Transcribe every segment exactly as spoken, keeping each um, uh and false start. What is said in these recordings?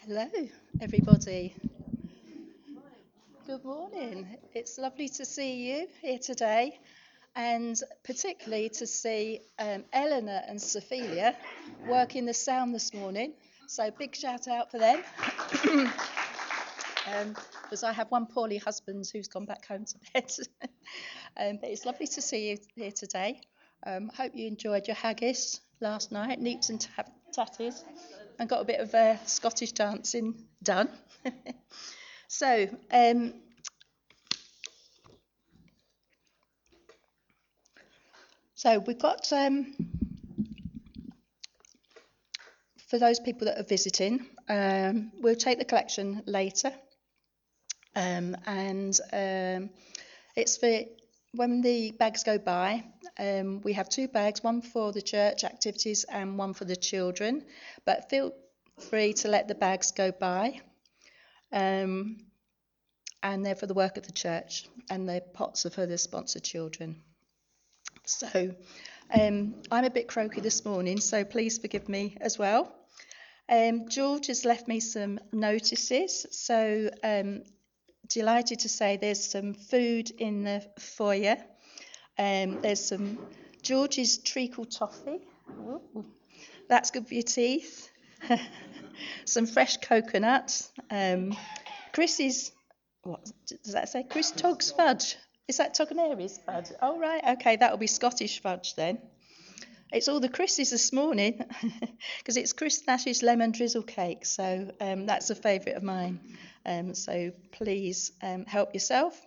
Hello, everybody. Good morning. It's lovely to see you here today, and particularly to see um, Eleanor and Sophia working the sound this morning. So, big shout out for them. um, because I have one poorly husband who's gone back home to bed. um, but it's lovely to see you here today. Um, hope you enjoyed your haggis last night, neeps and tat- tatties, and got a bit of uh, Scottish dancing done. so, um, so we've got um, for those people that are visiting, um, we'll take the collection later, um, and um, it's for when the bags go by. Um, we have two bags, one for the church activities and one for the children, but feel free to let the bags go by. Um, and they're for the work of the church, and the pots are for the sponsored children. So um, I'm a bit croaky this morning, so please forgive me as well. Um, George has left me some notices, so um, delighted to say there's some food in the foyer. Um, there's some George's treacle toffee. Ooh, that's good for your teeth. Some fresh coconut. Um, Chris's, what does that say? Chris Togg's fudge. Is that Toggeneri's fudge? Oh, right. Okay, that'll be Scottish fudge then. It's all the Chris's this morning because it's Chris Nash's lemon drizzle cake. So um, that's a favourite of mine. Um, so please um, help yourself.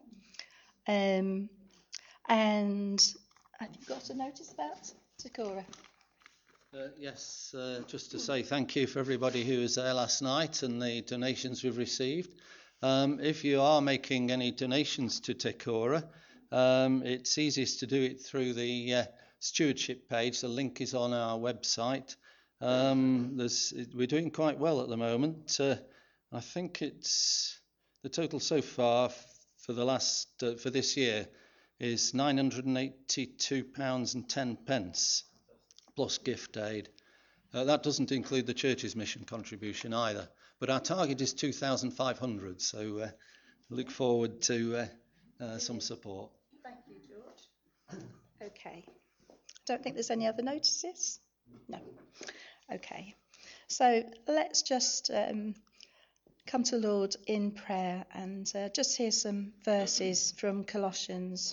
Um, and have you got a notice about Takora? Uh, yes, uh, just to say thank you for everybody who was there last night and the donations we've received. Um, if you are making any donations to Takora, um, it's easiest to do it through the uh, stewardship page. The link is on our website. Um, there's, we're doing quite well at the moment. Uh, I think it's the total so far f- for the last uh, for this year is nine hundred eighty-two pounds and ten pence. Plus gift aid. Uh, that doesn't include the church's mission contribution either. But our target is two thousand five hundred, so uh, look forward to uh, uh, some support. Thank you, George. Okay. Don't think there's any other notices? No. Okay. So let's just um, come to the Lord in prayer and uh, just hear some verses from Colossians.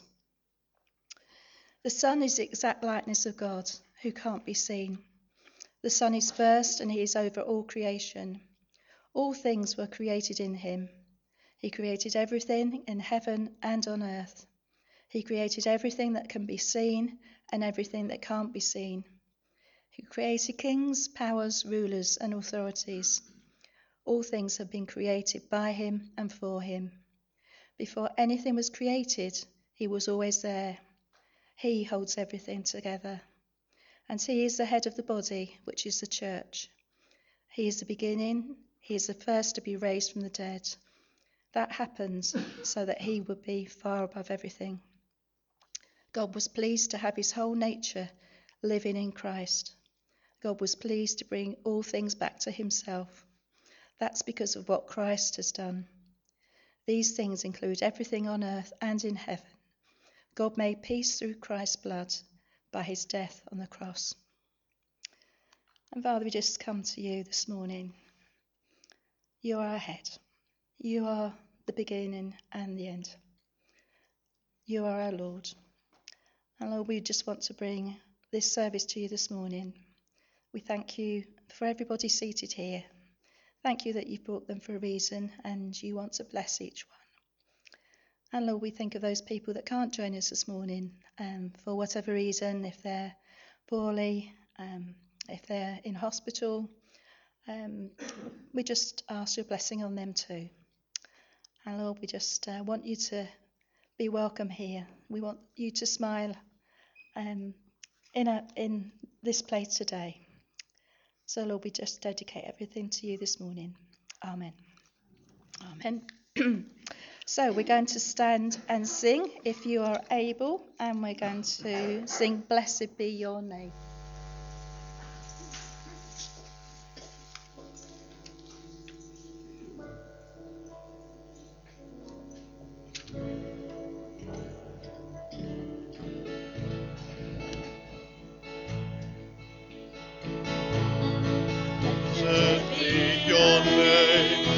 The Son is the exact likeness of God, who can't be seen. The Son is first, and he is over all creation. All things were created in him. He created everything in heaven and on earth. He created everything that can be seen and everything that can't be seen. He created kings, powers, rulers, and authorities. All things have been created by him and for him. Before anything was created, he was always there. He holds everything together. And he is the head of the body, which is the church. He is the beginning. He is the first to be raised from the dead. That happened so that he would be far above everything. God was pleased to have his whole nature living in Christ. God was pleased to bring all things back to himself. That's because of what Christ has done. These things include everything on earth and in heaven. God made peace through Christ's blood by his death on the cross. And Father, we just come to you this morning. You are our head. You are the beginning and the end. You are our Lord. And Lord, we just want to bring this service to you this morning. We thank you for everybody seated here. Thank you that you've brought them for a reason and you want to bless each one. And Lord, we think of those people that can't join us this morning um, for whatever reason, if they're poorly, um, if they're in hospital. Um, we just ask your blessing on them too. And Lord, we just uh, want you to be welcome here. We want you to smile um, in, a, in this place today. So Lord, we just dedicate everything to you this morning. Amen. Amen. So we're going to stand and sing if you are able, and we're going to sing Blessed Be Your Name. your name.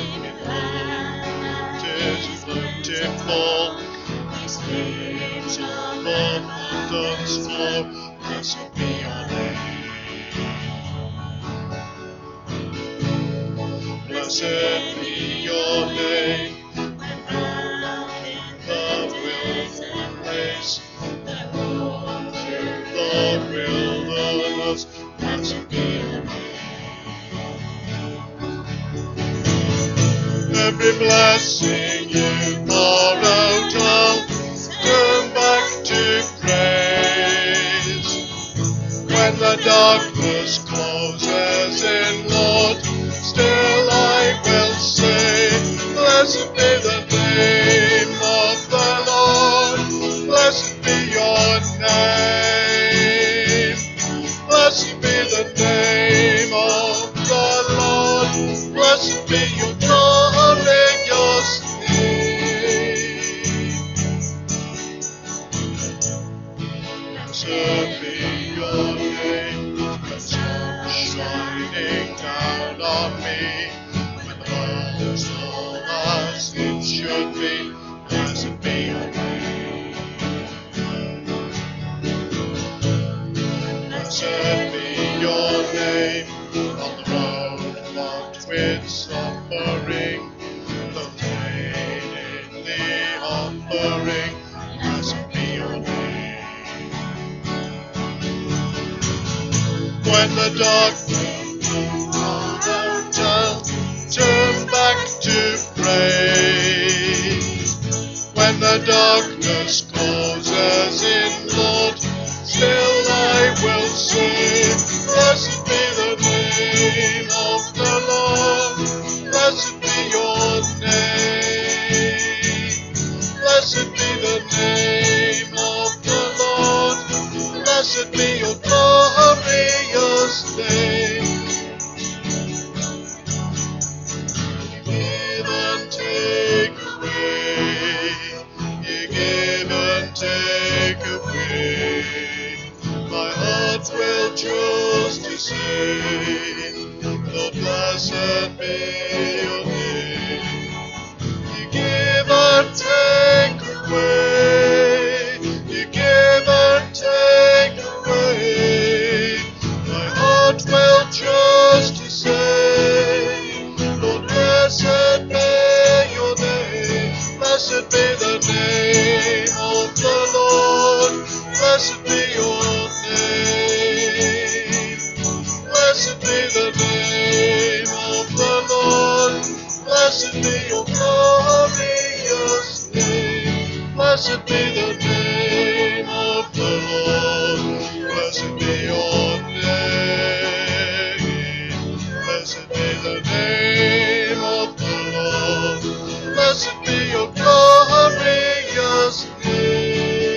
It is plentiful. Streams of abundance flow. Blessed be your name. Blessed be your name. The wilderness, the wilderness, blessed be your name. Every blessing you pour out, I'll turn back to praise. When the darkness closes in, Lord, still I will say, blessed be the name of the Lord. Blessed be your name. Blessed be the name of the Lord. Blessed be your glorious name. Blessed be your name. The sun shining down on me. When the world is all as it should be. Blessed be your name. Blessed be your name. On the road marked with suffering, the pain in the offering. Blessed be your name. When the darkness comes out, I'll turn back to praise. When the darkness closes in, Lord, still I will say, blessed be the name of the Lord. Blessed be your name. Blessed be the name of the Lord. Blessed be your glorious name. Give and take away. You give and take away. My heart will choose to say, Lord, blessed be your name. You give and take away. You give and take away. My heart will choose to say, Lord, blessed be your name. Blessed be the name of the Lord. Blessed be your name. Blessed be the name of the Lord. Blessed be your glorious name. Blessed be the name of the Lord. Blessed be your name. Blessed be the name of the Lord. Blessed be your glorious name.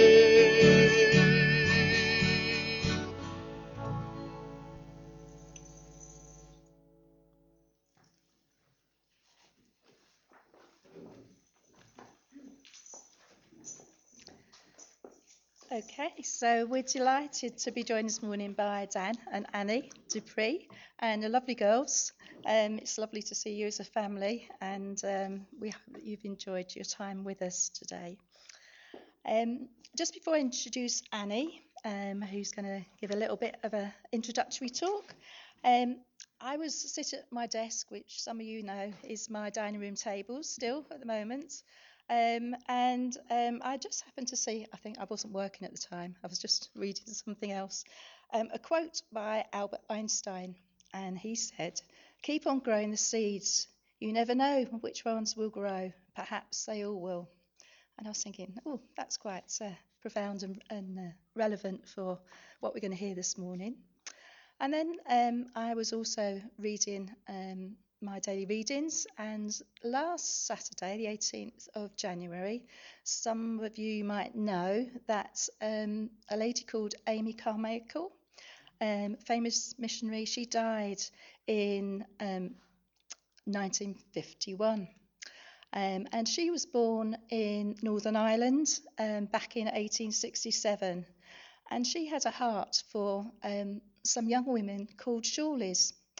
Okay, so we're delighted to be joined this morning by Dan and Annie Dupree and the lovely girls. Um, it's lovely to see you as a family, and um, we hope that you've enjoyed your time with us today. Um, just before I introduce Annie, um, who's going to give a little bit of an introductory talk, um, I was sit at my desk, which some of you know is my dining room table still at the moment. Um, and um, I just happened to see, I think I wasn't working at the time, I was just reading something else, um, a quote by Albert Einstein, and he said, "Keep on growing the seeds. You never know which ones will grow. Perhaps they all will." And I was thinking, oh, that's quite uh, profound and, and uh, relevant for what we're going to hear this morning. And then um, I was also reading um, my daily readings, and last Saturday, the eighteenth of January, some of you might know that um, a lady called Amy Carmichael, um, famous missionary, she died in um, nineteen fifty-one. Um, and she was born in Northern Ireland um, back in eighteen sixty-seven. And she had a heart for um, some young women called Shawleys. I was thinking,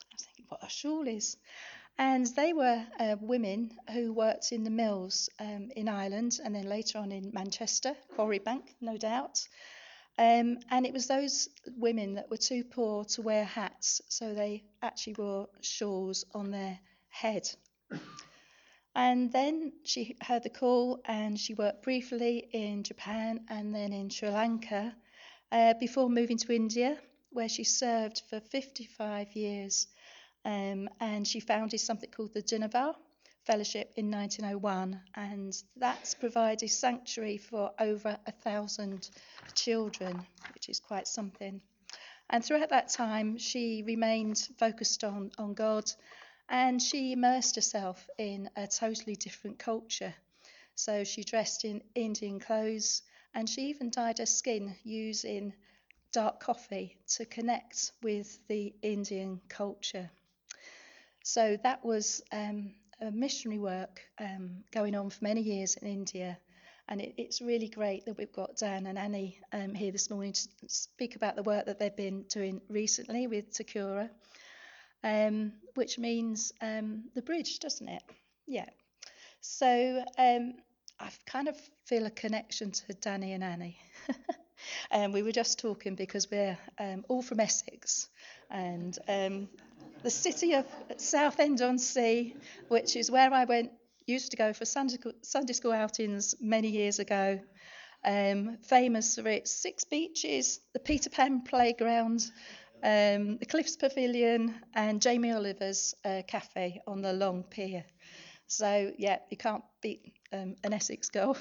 what a shawl is. And they were uh, women who worked in the mills um, in Ireland and then later on in Manchester, Quarrybank, no doubt. Um, and it was those women that were too poor to wear hats, so they actually wore shawls on their head. And then she heard the call and she worked briefly in Japan and then in Sri Lanka uh, before moving to India, where she served for fifty-five years. Um, and she founded something called the Jinevar Fellowship in nineteen oh one, and that's provided sanctuary for over a thousand children, which is quite something. And throughout that time, she remained focused on, on God, and she immersed herself in a totally different culture. So she dressed in Indian clothes, and she even dyed her skin using dark coffee to connect with the Indian culture. So that was um, a missionary work um, going on for many years in India. And it, it's really great that we've got Dan and Annie um, here this morning to speak about the work that they've been doing recently with Takura, um, which means um, the bridge, doesn't it? Yeah. So um, I kind of feel a connection to Danny and Annie. And we were just talking because we're um, all from Essex, and um, the city of Southend-on-Sea, which is where I went, used to go for Sunday, Sunday school outings many years ago, um, famous for its six beaches, the Peter Pan playground, um, the Cliffs Pavilion, and Jamie Oliver's uh, cafe on the Long Pier. So, yeah, you can't beat um, an Essex girl.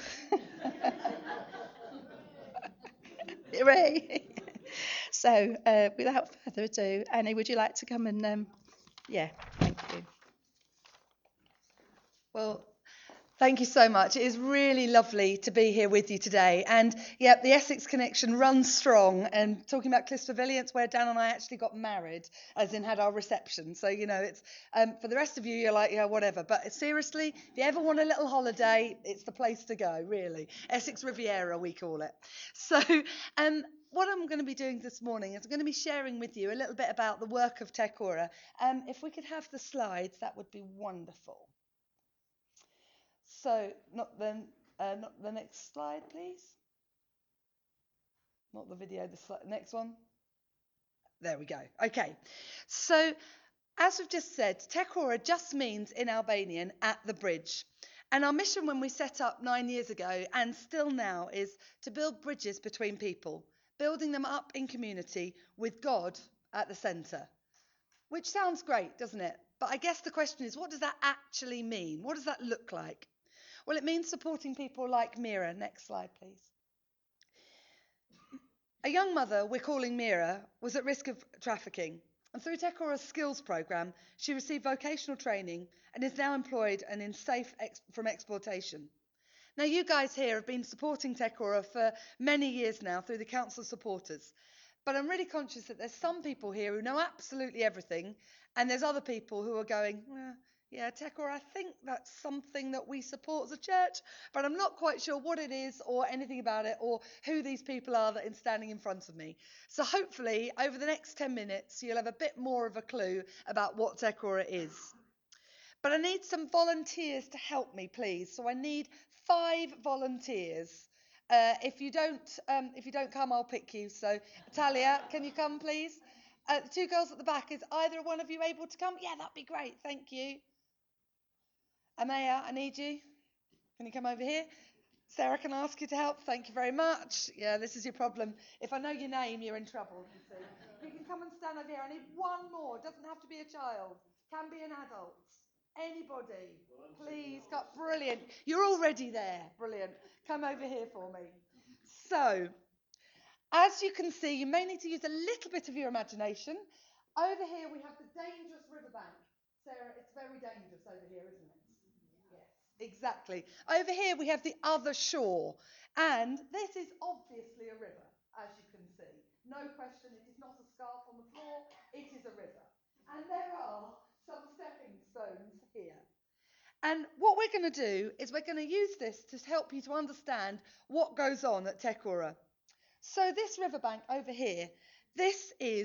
Hooray! So, uh, without further ado, Annie, would you like to come and, um, yeah, thank you. Well, thank you so much. It is really lovely to be here with you today. And, yeah, the Essex connection runs strong. And talking about Cliffs Pavilion, where Dan and I actually got married, as in had our reception. So, you know, it's um, for the rest of you, you're like, yeah, whatever. But seriously, if you ever want a little holiday, it's the place to go, really. Essex Riviera, we call it. So, um, what I'm going to be doing this morning is I'm going to be sharing with you a little bit about the work of Takura. Um, if we could have the slides, that would be wonderful. So, not the, uh, not the next slide, please. Not the video, the sli- next one. There we go. Okay. So, as we've just said, Takura just means in Albanian, at the bridge. And our mission when we set up nine years ago, and still now, is to build bridges between people, building them up in community with God at the centre. Which sounds great, doesn't it? But I guess the question is, what does that actually mean? What does that look like? Well, it means supporting people like Mira. Next slide, please. A young mother we're calling Mira was at risk of trafficking. And through Takura's skills programme, she received vocational training and is now employed and in safe ex- from exploitation. Now, you guys here have been supporting Takura for many years now through the Council Supporters. But I'm really conscious that there's some people here who know absolutely everything, and there's other people who are going, eh, yeah, Takura, I think that's something that we support as a church, but I'm not quite sure what it is or anything about it or who these people are that are standing in front of me. So hopefully, over the next ten minutes, you'll have a bit more of a clue about what Takura is. But I need some volunteers to help me, please. So I need five volunteers. Uh, if you don't, um, if you don't come, I'll pick you. So, Talia, can you come, please? Uh, the two girls at the back, is either one of you able to come? Yeah, that'd be great. Thank you. Amaya, I need you. Can you come over here? Sarah, can I ask you to help? Thank you very much. Yeah, this is your problem. If I know your name, you're in trouble, you see. You can come and stand over here. I need one more. It doesn't have to be a child. Can be an adult. Anybody, please. Got brilliant. You're already there. Brilliant. Come over here for me. So, as you can see, you may need to use a little bit of your imagination. Over here we have the dangerous riverbank. Sarah, it's very dangerous over here, isn't it? Yes, exactly. Over here we have the other shore. And this is obviously a river, as you can see. No question, it is not a scarf on the floor, it is a river. And there are some stepping stones here. And what we're going to do is we're going to use this to help you to understand what goes on at Takura. So this riverbank over here, this is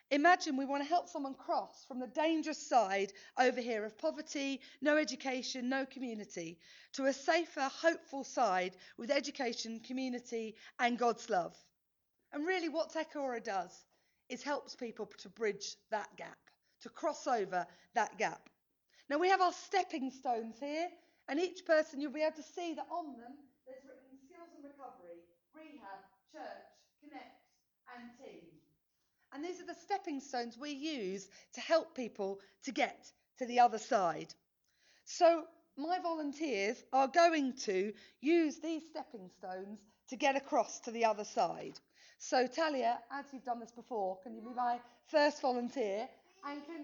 Imagine we want to help someone cross from the dangerous side over here of poverty, no education, no community, to a safer, hopeful side with education, community, and God's love. And really what Tekora does is helps people to bridge that gap, to cross over that gap. Now we have our stepping stones here, and each person, you'll be able to see that on them there's written skills and recovery, rehab, church, connect, and team. And these are the stepping stones we use to help people to get to the other side. So my volunteers are going to use these stepping stones to get across to the other side. So Talia, as you've done this before, can you be my first volunteer? And can,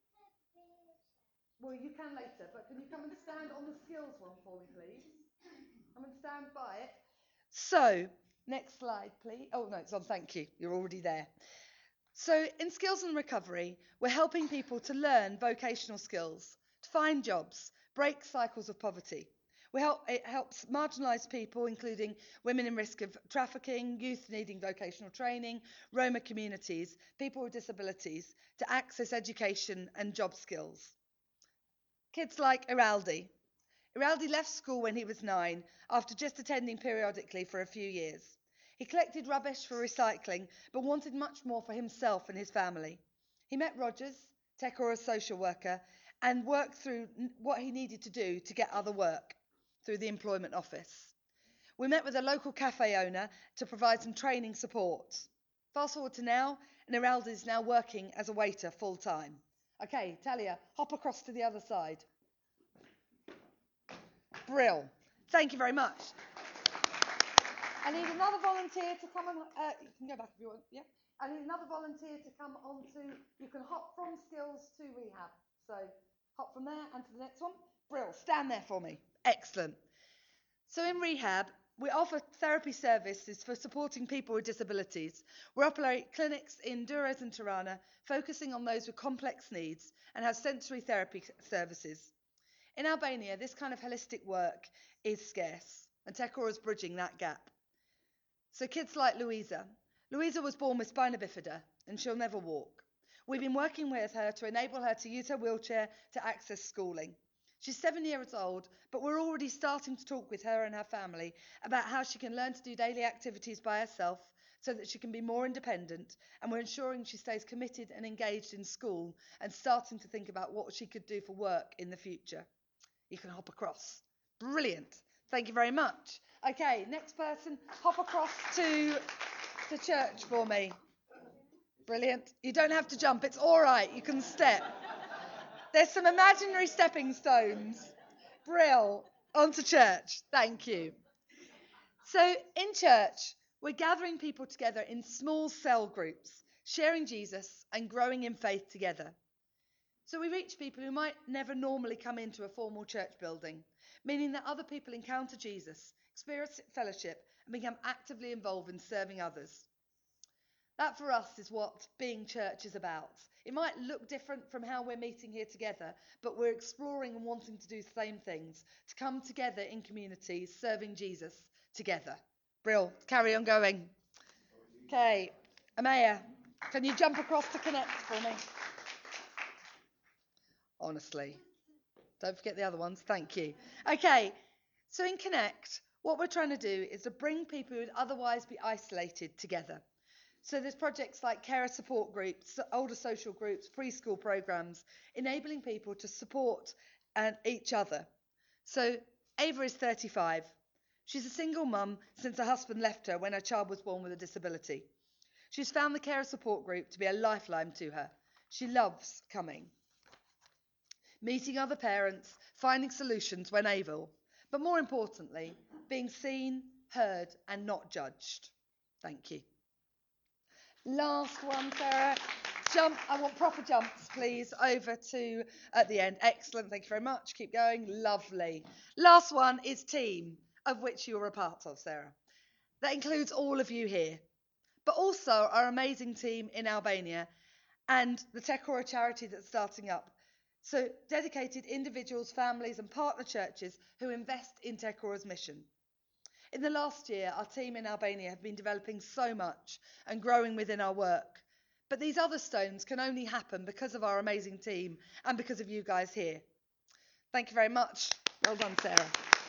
well, you can later, but can you come and stand on the skills one for me, please? Come and stand by it. So, next slide, please. Oh, no, it's on. Thank you. You're already there. So in Skills and Recovery, we're helping people to learn vocational skills, to find jobs, break cycles of poverty. We help, it helps marginalised people, including women in risk of trafficking, youth needing vocational training, Roma communities, people with disabilities, to access education and job skills. Kids like Iraldi. Iraldi left school when he was nine, after just attending periodically for a few years. He collected rubbish for recycling, but wanted much more for himself and his family. He met Rogers, Tekora's social worker, and worked through what he needed to do to get other work through the employment office. We met with a local cafe owner to provide some training support. Fast forward to now, and Iraldi is now working as a waiter full time. Okay, Talia, hop across to the other side. Brill. Thank you very much. I need another volunteer to come and, uh, you can go back if you want, yeah? I need another volunteer to come on to, you can hop from skills to rehab. So hop from there and to the next one. Brill, stand there for me. Excellent. So in rehab, we offer therapy services for supporting people with disabilities. We operate clinics in Durrës and Tirana, focusing on those with complex needs, and have sensory therapy services. In Albania, this kind of holistic work is scarce, and Tekora is bridging that gap. So kids like Louisa. Louisa was born with spina bifida, and she'll never walk. We've been working with her to enable her to use her wheelchair to access schooling. She's seven years old, but we're already starting to talk with her and her family about how she can learn to do daily activities by herself so that she can be more independent, and we're ensuring she stays committed and engaged in school and starting to think about what she could do for work in the future. You can hop across. Brilliant. Thank you very much. Okay, next person, hop across to the church for me. Brilliant. You don't have to jump. It's all right. You can step. There's some imaginary stepping stones. Brill. On to church. Thank you. So in church, we're gathering people together in small cell groups, sharing Jesus and growing in faith together. So we reach people who might never normally come into a formal church building, meaning that other people encounter Jesus, experience fellowship, and become actively involved in serving others. That for us is what being church is about. It might look different from how we're meeting here together, but we're exploring and wanting to do the same things, to come together in communities, serving Jesus together. Brill, carry on going. Okay, Amaya, can you jump across to Connect for me? Honestly. Don't forget the other ones. Thank you. Okay, so in Connect, what we're trying to do is to bring people who would otherwise be isolated together. So there's projects like carer support groups, older social groups, preschool programs, enabling people to support and each other. So Ava is thirty-five. She's a single mum since her husband left her when her child was born with a disability. She's found the carer support group to be a lifeline to her. She loves coming, meeting other parents, finding solutions when able, but more importantly, being seen, heard, and not judged. Thank you. Last one, Sarah. Jump. I want proper jumps, please, over to at the end. Excellent. Thank you very much. Keep going. Lovely. Last one is team, of which you're a part of, Sarah. That includes all of you here, but also our amazing team in Albania and the Tekora charity that's starting up. So dedicated individuals, families and partner churches who invest in Tekora's mission. In the last year, our team in Albania have been developing so much and growing within our work. But these other stones can only happen because of our amazing team and because of you guys here. Thank you very much. Well done, Sarah.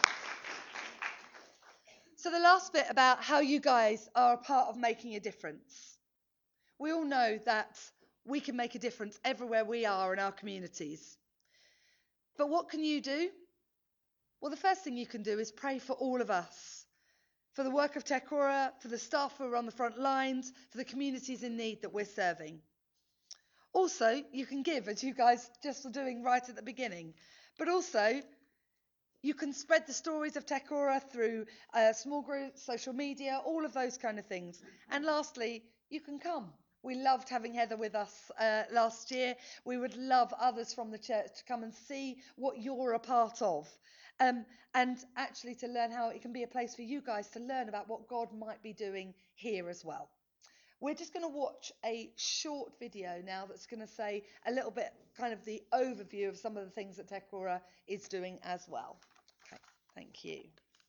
So the last bit about how you guys are a part of making a difference. We all know that we can make a difference everywhere we are in our communities. But what can you do? Well, the first thing you can do is pray for all of us, for the work of Te Kora, for the staff who are on the front lines, for the communities in need that we're serving. Also, you can give, as you guys just were doing right at the beginning. But also, you can spread the stories of Te Kora through uh, small groups, social media, all of those kind of things. And lastly, you can come. We loved having Heather with us uh, last year. We would love others from the church to come and see what you're a part of. Um, and actually to learn how it can be a place for you guys to learn about what God might be doing here as well. We're just going to watch a short video now that's going to say a little bit kind of the overview of some of the things that Te Kora is doing as well. Okay, thank you.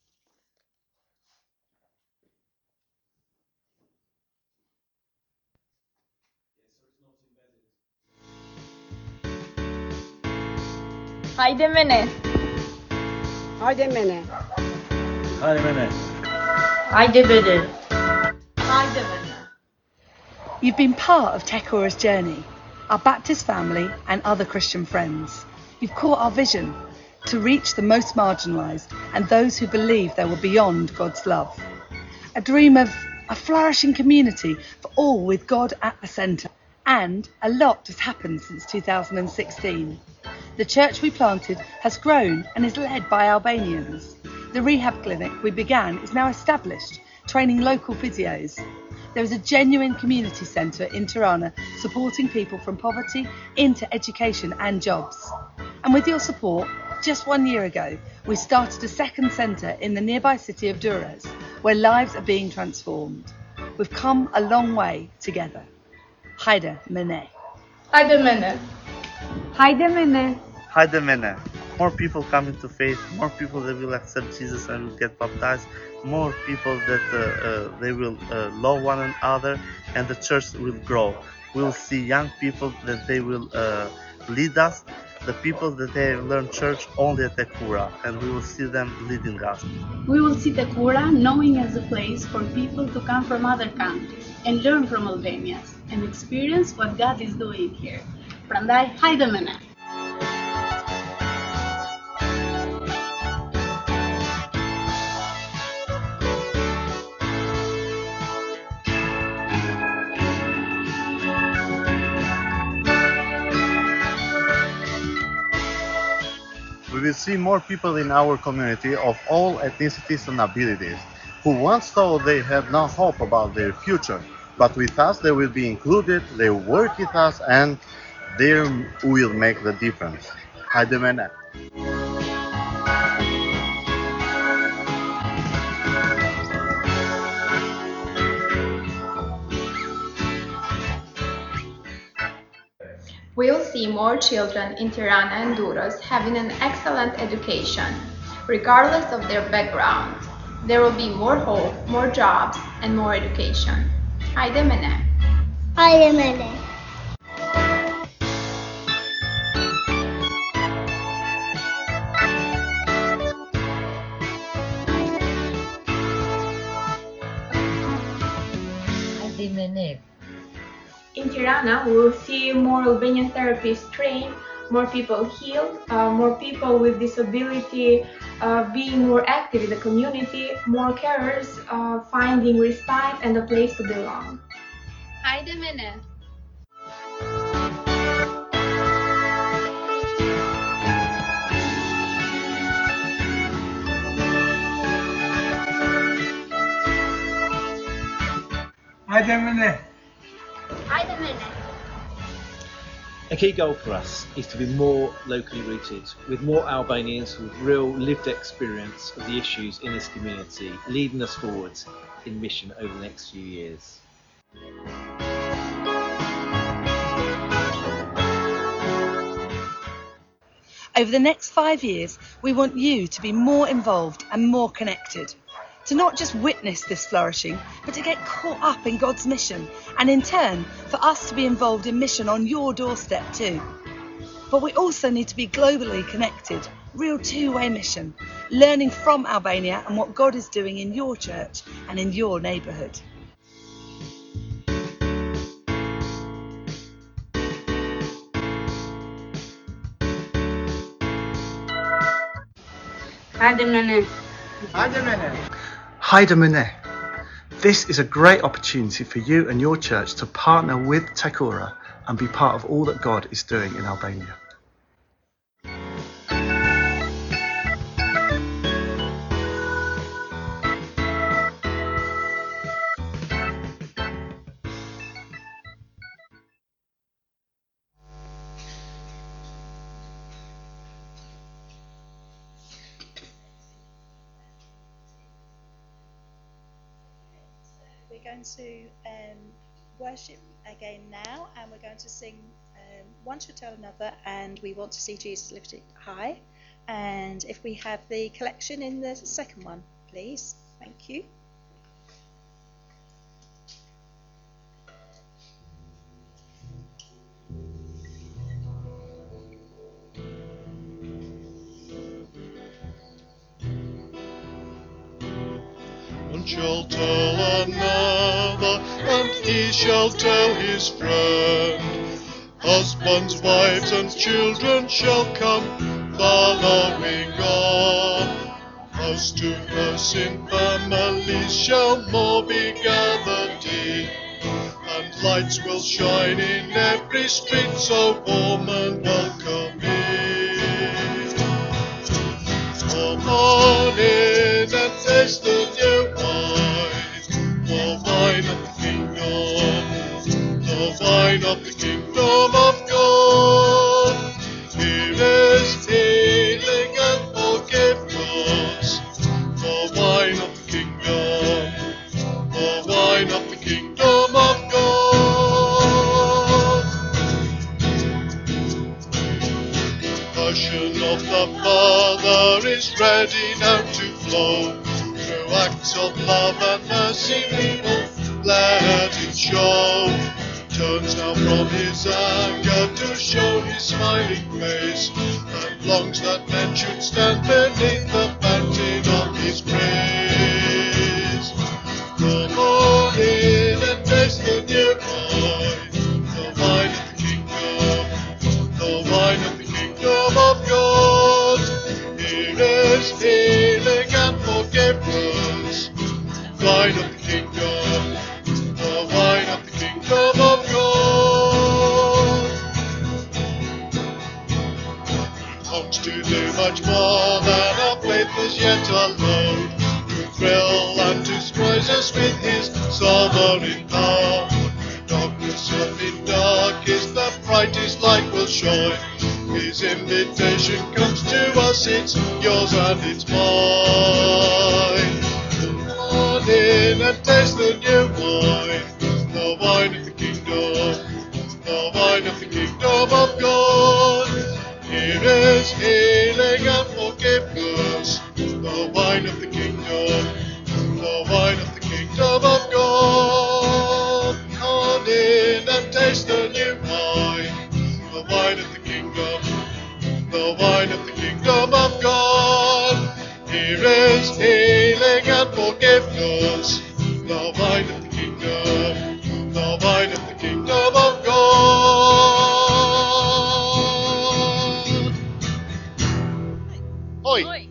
Haydi mene. Haydi mene. Haydi mene. Haydi mene. Haydi mene. You've been part of Te Kora's journey, our Baptist family and other Christian friends. You've caught our vision to reach the most marginalised and those who believe they were beyond God's love. A dream of a flourishing community for all with God at the centre. And a lot has happened since two thousand sixteen. The church we planted has grown and is led by Albanians. The rehab clinic we began is now established, training local physios. There is a genuine community centre in Tirana supporting people from poverty into education and jobs. And with your support, just one year ago, we started a second centre in the nearby city of Durrës, where lives are being transformed. We've come a long way together. Haydi mene. Haydi mene. Haydi mene. Haydi mene. More people coming to faith, more people that will accept Jesus and will get baptized, more people that uh, uh, they will uh, love one another, and the church will grow. We will see young people that they will uh, lead us, the people that they have learned church only at Te Kora, and we will see them leading us. We will see Te Kora knowing as a place for people to come from other countries and learn from Albanians and experience what God is doing here. Prandaj, haydi mene. We will see more people in our community of all ethnicities and abilities, who once thought they had no hope about their future, but with us they will be included, they will work with us, and they will make the difference. Haydi mene. We'll see more children in Tirana and Durrës having an excellent education, regardless of their background. There will be more hope, more jobs, and more education. Haydi mene. Haydi mene. Haydi mene. In Tirana, we will see more Albanian therapists trained, more people healed, uh, more people with disability uh, being more active in the community, more carers uh, finding respite and a place to belong. Haydi mene. Haydi mene. Haydi mene. A key goal for us is to be more locally rooted, with more Albanians with real lived experience of the issues in this community, leading us forwards in mission over the next few years. Over the next five years, we want you to be more involved and more connected. to not just witness this flourishing, but to get caught up in God's mission, and in turn, for us to be involved in mission on your doorstep too. But we also need to be globally connected, real two-way mission, learning from Albania and what God is doing in your church and in your neighbourhood. Hajdemene. Hajdemene. This is a great opportunity for you and your church to partner with Tekora and be part of all that God is doing in Albania. We're going to um, worship again now, and we're going to sing um, One Should Tell Another, and We Want to See Jesus Lifted High. And if we have the collection in the second one, please. Thank you. One shall tell another, and he shall tell his friend. Husbands, wives, and children shall come following on. House to house in families shall more be gathered in, and lights will shine in every street, so warm and welcoming. Come on in and taste the new wine, the wine of the kingdom, the wine of the kingdom of God. Here is healing and forgiveness, the wine of the kingdom, the wine of the kingdom of God. The passion of the Father is ready now to flow. Through acts of love and mercy we will let it show. Turns now from his anger to show his smiling face, and longs that men should stand beneath the fountain of his praise. Come on in and taste the new wine, the wine of the kingdom, the wine of the kingdom of God. Here is healing and forgiveness, wine of the kingdom, the wine of the kingdom of God. Comes to do much more than our faith has yet allowed, to thrill and to surprise us with his sovereign power. Through darkness and in darkest, the brightest light will shine. His invitation comes to us, it's yours and it's mine. Come on in and taste the new wine, the wine of the kingdom, the wine of the kingdom of God. Here is healing and forgiveness, the wine of the kingdom, the wine of the kingdom of God. Come on in and taste the new wine, the wine of the kingdom, the wine of the kingdom of God. Here is healing and forgiveness, the wine of the kingdom, the wine of the kingdom of God. Oi! Oi.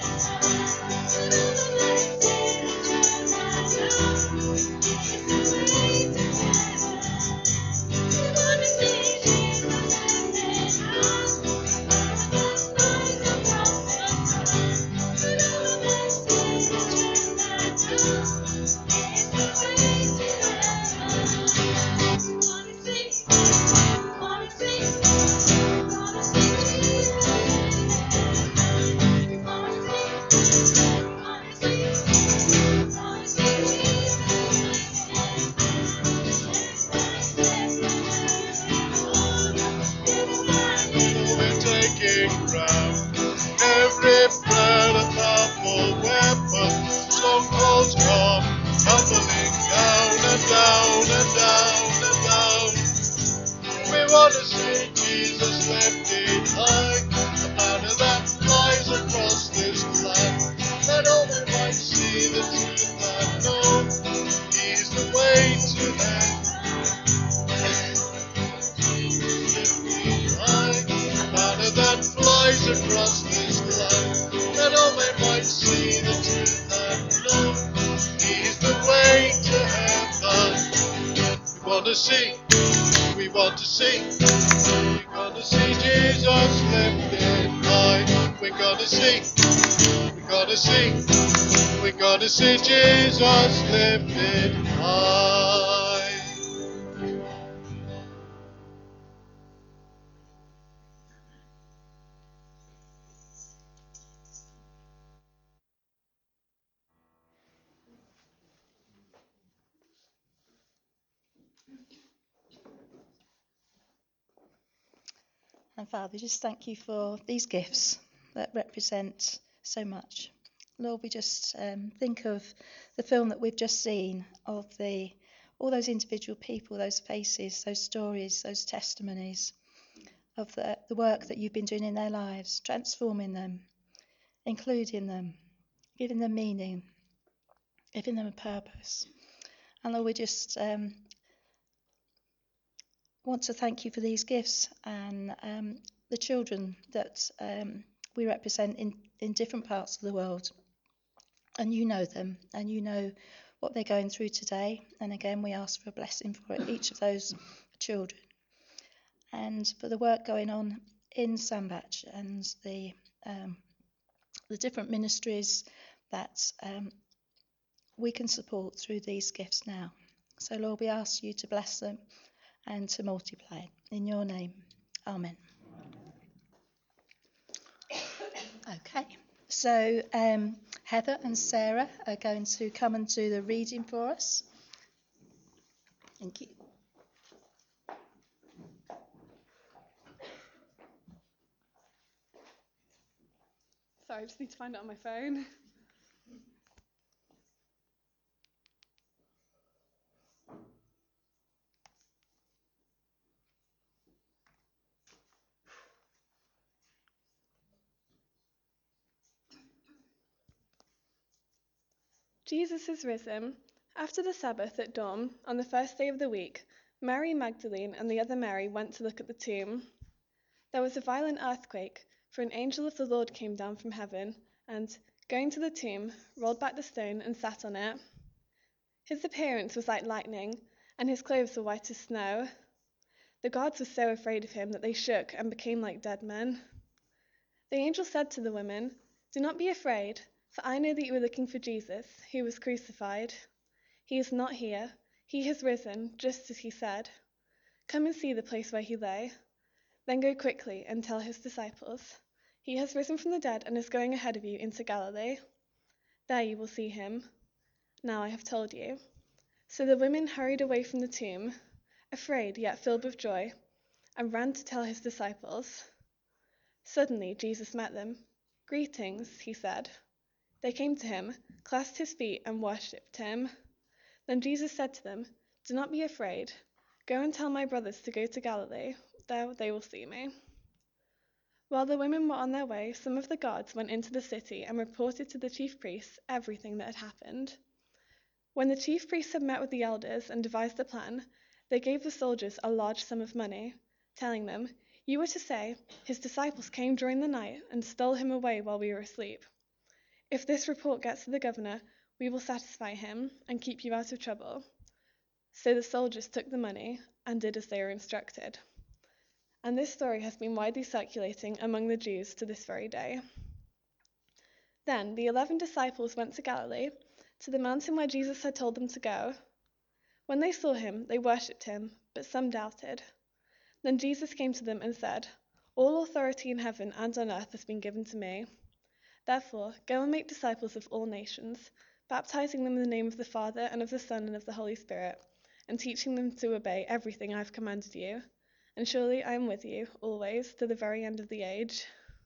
Thank you. see, we want to see. We're gonna see Jesus lifted high. We're gonna see, we're gonna see, we're gonna see Jesus lifted high. And Father, just thank you for these gifts that represent so much. Lord, we just um, think of the film that we've just seen, of the all those individual people, those faces, those stories, those testimonies, of the, the work that you've been doing in their lives, transforming them, including them, giving them meaning, giving them a purpose. And Lord, we just um, want to thank you for these gifts and um, the children that um, we represent in, in different parts of the world. And you know them, and you know what they're going through today. And again, we ask for a blessing for each of those children, and for the work going on in Sandbach and the um, the different ministries that um, we can support through these gifts now. So Lord, we ask you to bless them and to multiply. In your name, amen. Okay, so um, Heather and Sarah are going to come and do the reading for us. Thank you. Sorry, I just need to find it on my phone. Jesus is risen. After the Sabbath at dawn, on the first day of the week, Mary Magdalene and the other Mary went to look at the tomb. There was a violent earthquake, for an angel of the Lord came down from heaven and, going to the tomb, rolled back the stone and sat on it. His appearance was like lightning, and his clothes were white as snow. The guards were so afraid of him that they shook and became like dead men. The angel said to the women, "Do not be afraid, for I know that you are looking for Jesus, who was crucified. He is not here. He has risen, just as he said. Come and see the place where he lay. Then go quickly and tell his disciples, he has risen from the dead and is going ahead of you into Galilee. There you will see him. Now I have told you." So the women hurried away from the tomb, afraid yet filled with joy, and ran to tell his disciples. Suddenly Jesus met them. "Greetings," he said. They came to him, clasped his feet, and worshipped him. Then Jesus said to them, "Do not be afraid. Go and tell my brothers to go to Galilee. There they will see me." While the women were on their way, some of the guards went into the city and reported to the chief priests everything that had happened. When the chief priests had met with the elders and devised a plan, they gave the soldiers a large sum of money, telling them, "You were to say, his disciples came during the night and stole him away while we were asleep. If this report gets to the governor, we will satisfy him and keep you out of trouble." So the soldiers took the money and did as they were instructed. And this story has been widely circulating among the Jews to this very day. Then the eleven disciples went to Galilee, to the mountain where Jesus had told them to go. When they saw him, they worshipped him, but some doubted. Then Jesus came to them and said, "All authority in heaven and on earth has been given to me. Therefore, go and make disciples of all nations, baptizing them in the name of the Father and of the Son and of the Holy Spirit, and teaching them to obey everything I have commanded you. And surely I am with you always to the very end of the age."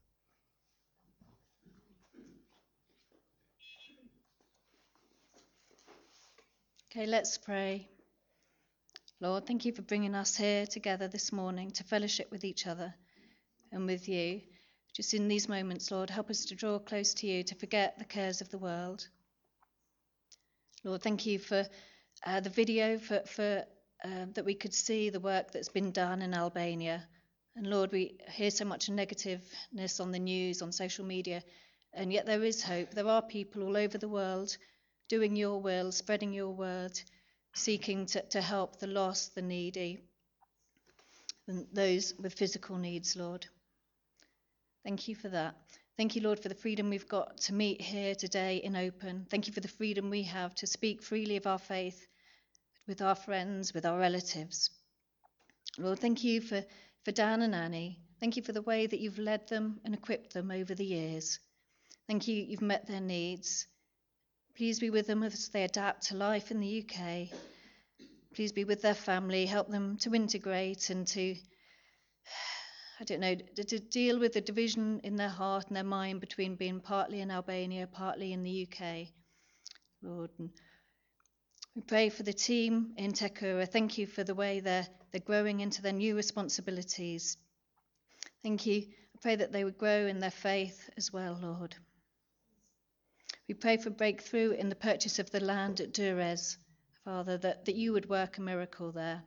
Okay, let's pray. Lord, thank you for bringing us here together this morning to fellowship with each other and with you. Just in these moments, Lord, help us to draw close to you, to forget the cares of the world. Lord, thank you for uh, the video, for, for uh, that we could see the work that's been done in Albania. And Lord, we hear so much negativeness on the news, on social media, and yet there is hope. There are people all over the world doing your will, spreading your word, seeking to, to help the lost, the needy, and those with physical needs, Lord. Thank you for that. Thank you, Lord, for the freedom we've got to meet here today in open. Thank you for the freedom we have to speak freely of our faith with our friends, with our relatives. Lord, thank you for, for Dan and Annie. Thank you for the way that you've led them and equipped them over the years. Thank you, you've met their needs. Please be with them as they adapt to life in the U K. Please be with their family, help them to integrate and to, I don't know, to, to deal with the division in their heart and their mind between being partly in Albania, partly in the U K. Lord, and we pray for the team in Tekura. Thank you for the way they're, they're growing into their new responsibilities. Thank you. I pray that they would grow in their faith as well, Lord. We pray for breakthrough in the purchase of the land at Durrës, Father, that, that you would work a miracle there.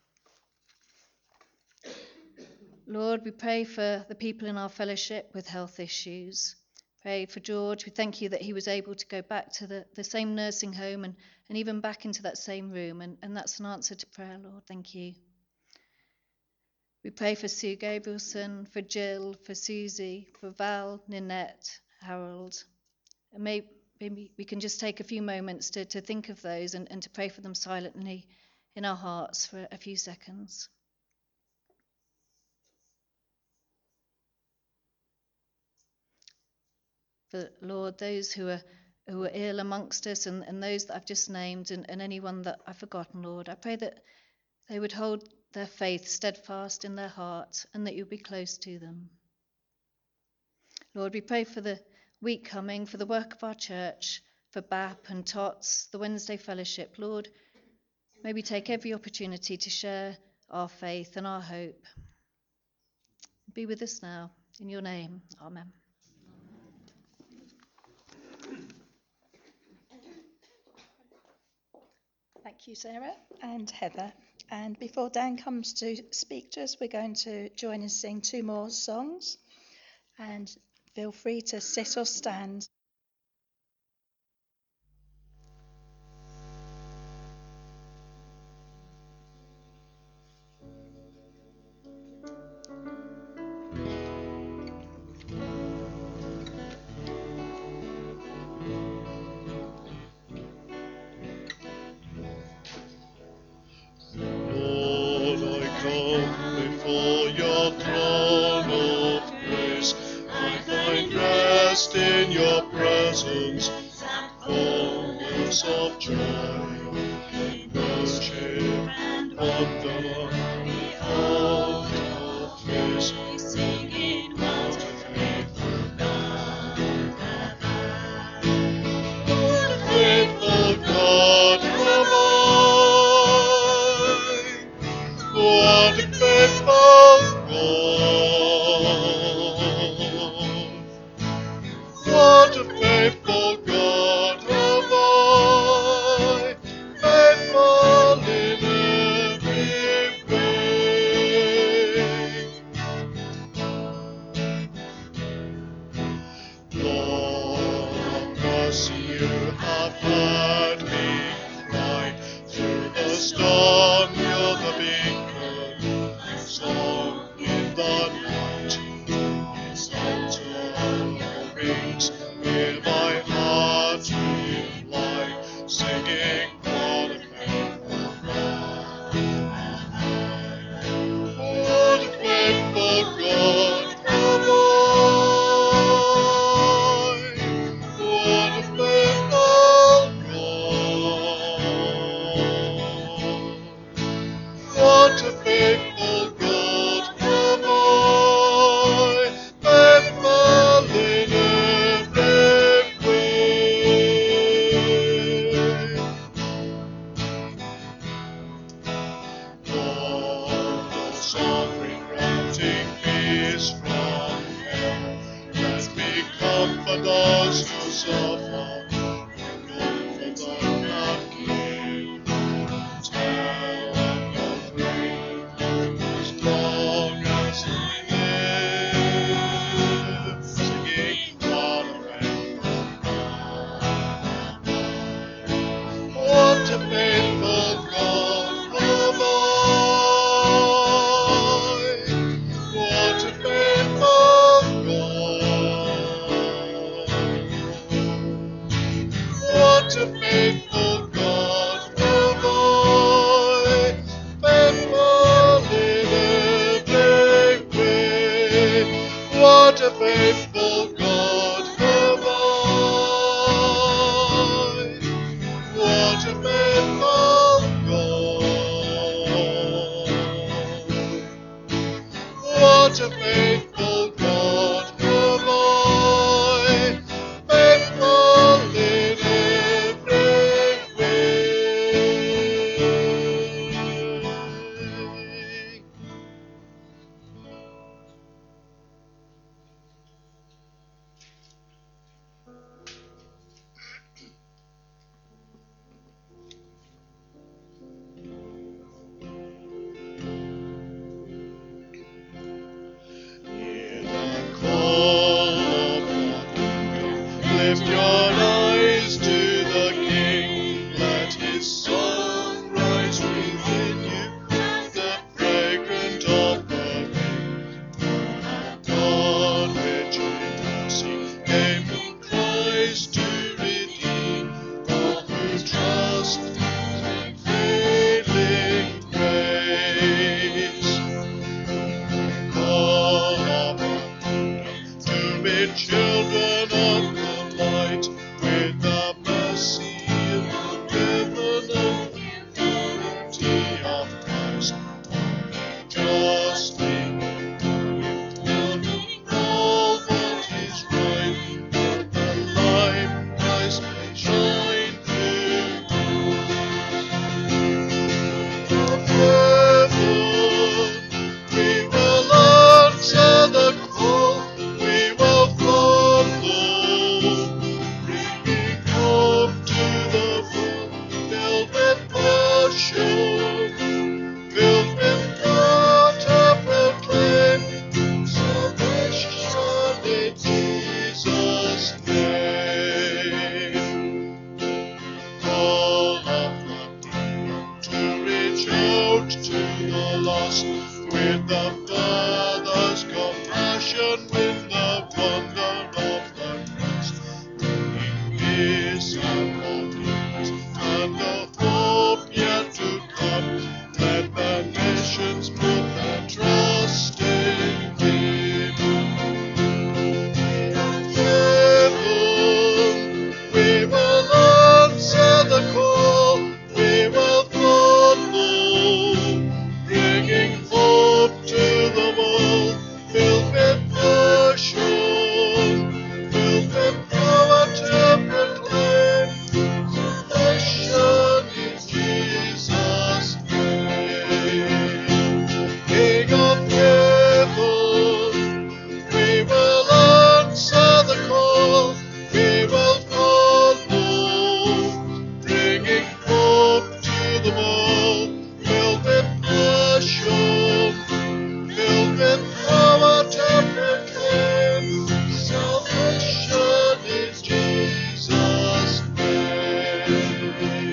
Lord, we pray for the people in our fellowship with health issues. Pray for George. We thank you that he was able to go back to the, the same nursing home and, and even back into that same room, and, and that's an answer to prayer, Lord. Thank you. We pray for Sue Gabrielson, for Jill, for Susie, for Val, Ninette, Harold. And maybe, maybe we can just take a few moments to, to think of those and, and to pray for them silently in our hearts for a few seconds. For Lord, those who are who are ill amongst us and, and those that I've just named and, and anyone that I've forgotten, Lord, I pray that they would hold their faith steadfast in their heart and that you'll be close to them. Lord, we pray for the week coming, for the work of our church, for B A P and T O T S, the Wednesday Fellowship. Lord, may we take every opportunity to share our faith and our hope. Be with us now. In your name, amen. Thank you, Sarah and Heather. And before Dan comes to speak to us, we're going to join and sing two more songs. And feel free to sit or stand. In your This song rise within you, the fragrant offering of God, which in mercy came from Christ to redeem all who trust in failing grace. Call upon to be children of the light, with the mercy of the covenant unity of Christ, justly learning all that is right, that the light Christ may shine through of heaven. We will answer the call, we will follow, bringing hope to the world, filled with passion, filled with God to proclaim salvation in Jesus' name. Call of the kingdom to reach out to the lost with the Father's compassion, with the wonder of the cross, bringing peace and holiness and the hope yet to come. Let the nations put their trust in Him. Heaven, we will answer the call, we will follow, bringing hope to the world, filled with passion, filled with power to proclaim salvation in Jesus' name. King of heaven, we will answer the call, we will follow, bringing hope to the world, filled with passion, filled with power to proclaim salvation in Jesus' name.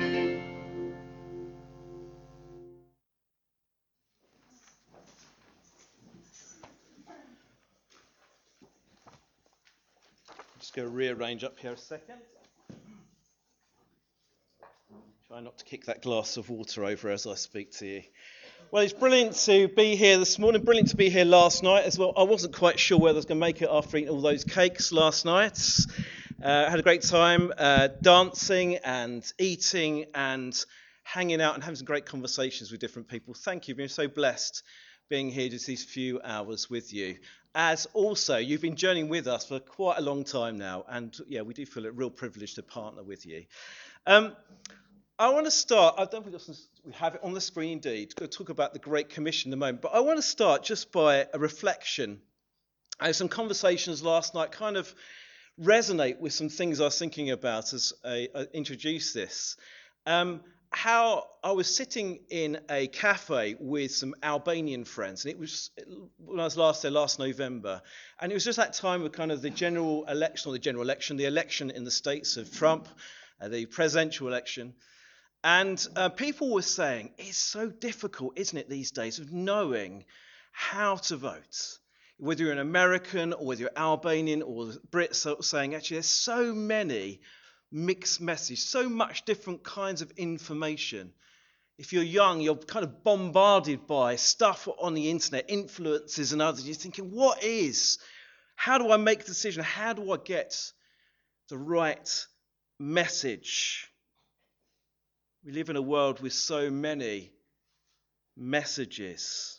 Just go rearrange up here a second. Try not to kick that glass of water over as I speak to you. Well, it's brilliant to be here this morning. Brilliant to be here last night as well. I wasn't quite sure whether I was going to make it after eating all those cakes last night. Uh, had a great time uh, dancing and eating and hanging out and having some great conversations with different people. Thank you. I've been so blessed being here just these few hours with you. As also, you've been journeying with us for quite a long time now. And yeah, we do feel a real privilege to partner with you. Um, I want to start, I don't think we have it on the screen indeed, going to talk about the Great Commission in a moment, but I want to start just by a reflection. I had some conversations last night kind of resonate with some things I was thinking about as I, I introduced this. Um, how I was sitting in a cafe with some Albanian friends, and it was when I was last there last November, and it was just that time of kind of the general election, or the general election, the election in the States of Trump, uh, the presidential election. And uh, people were saying, it's so difficult, isn't it, these days, of knowing how to vote. Whether you're an American or whether you're Albanian or Brits are saying, actually, there's so many mixed messages, so much different kinds of information. If you're young, you're kind of bombarded by stuff on the internet, influences and others. You're thinking, what is? How do I make a decision? How do I get the right message? We live in a world with so many messages.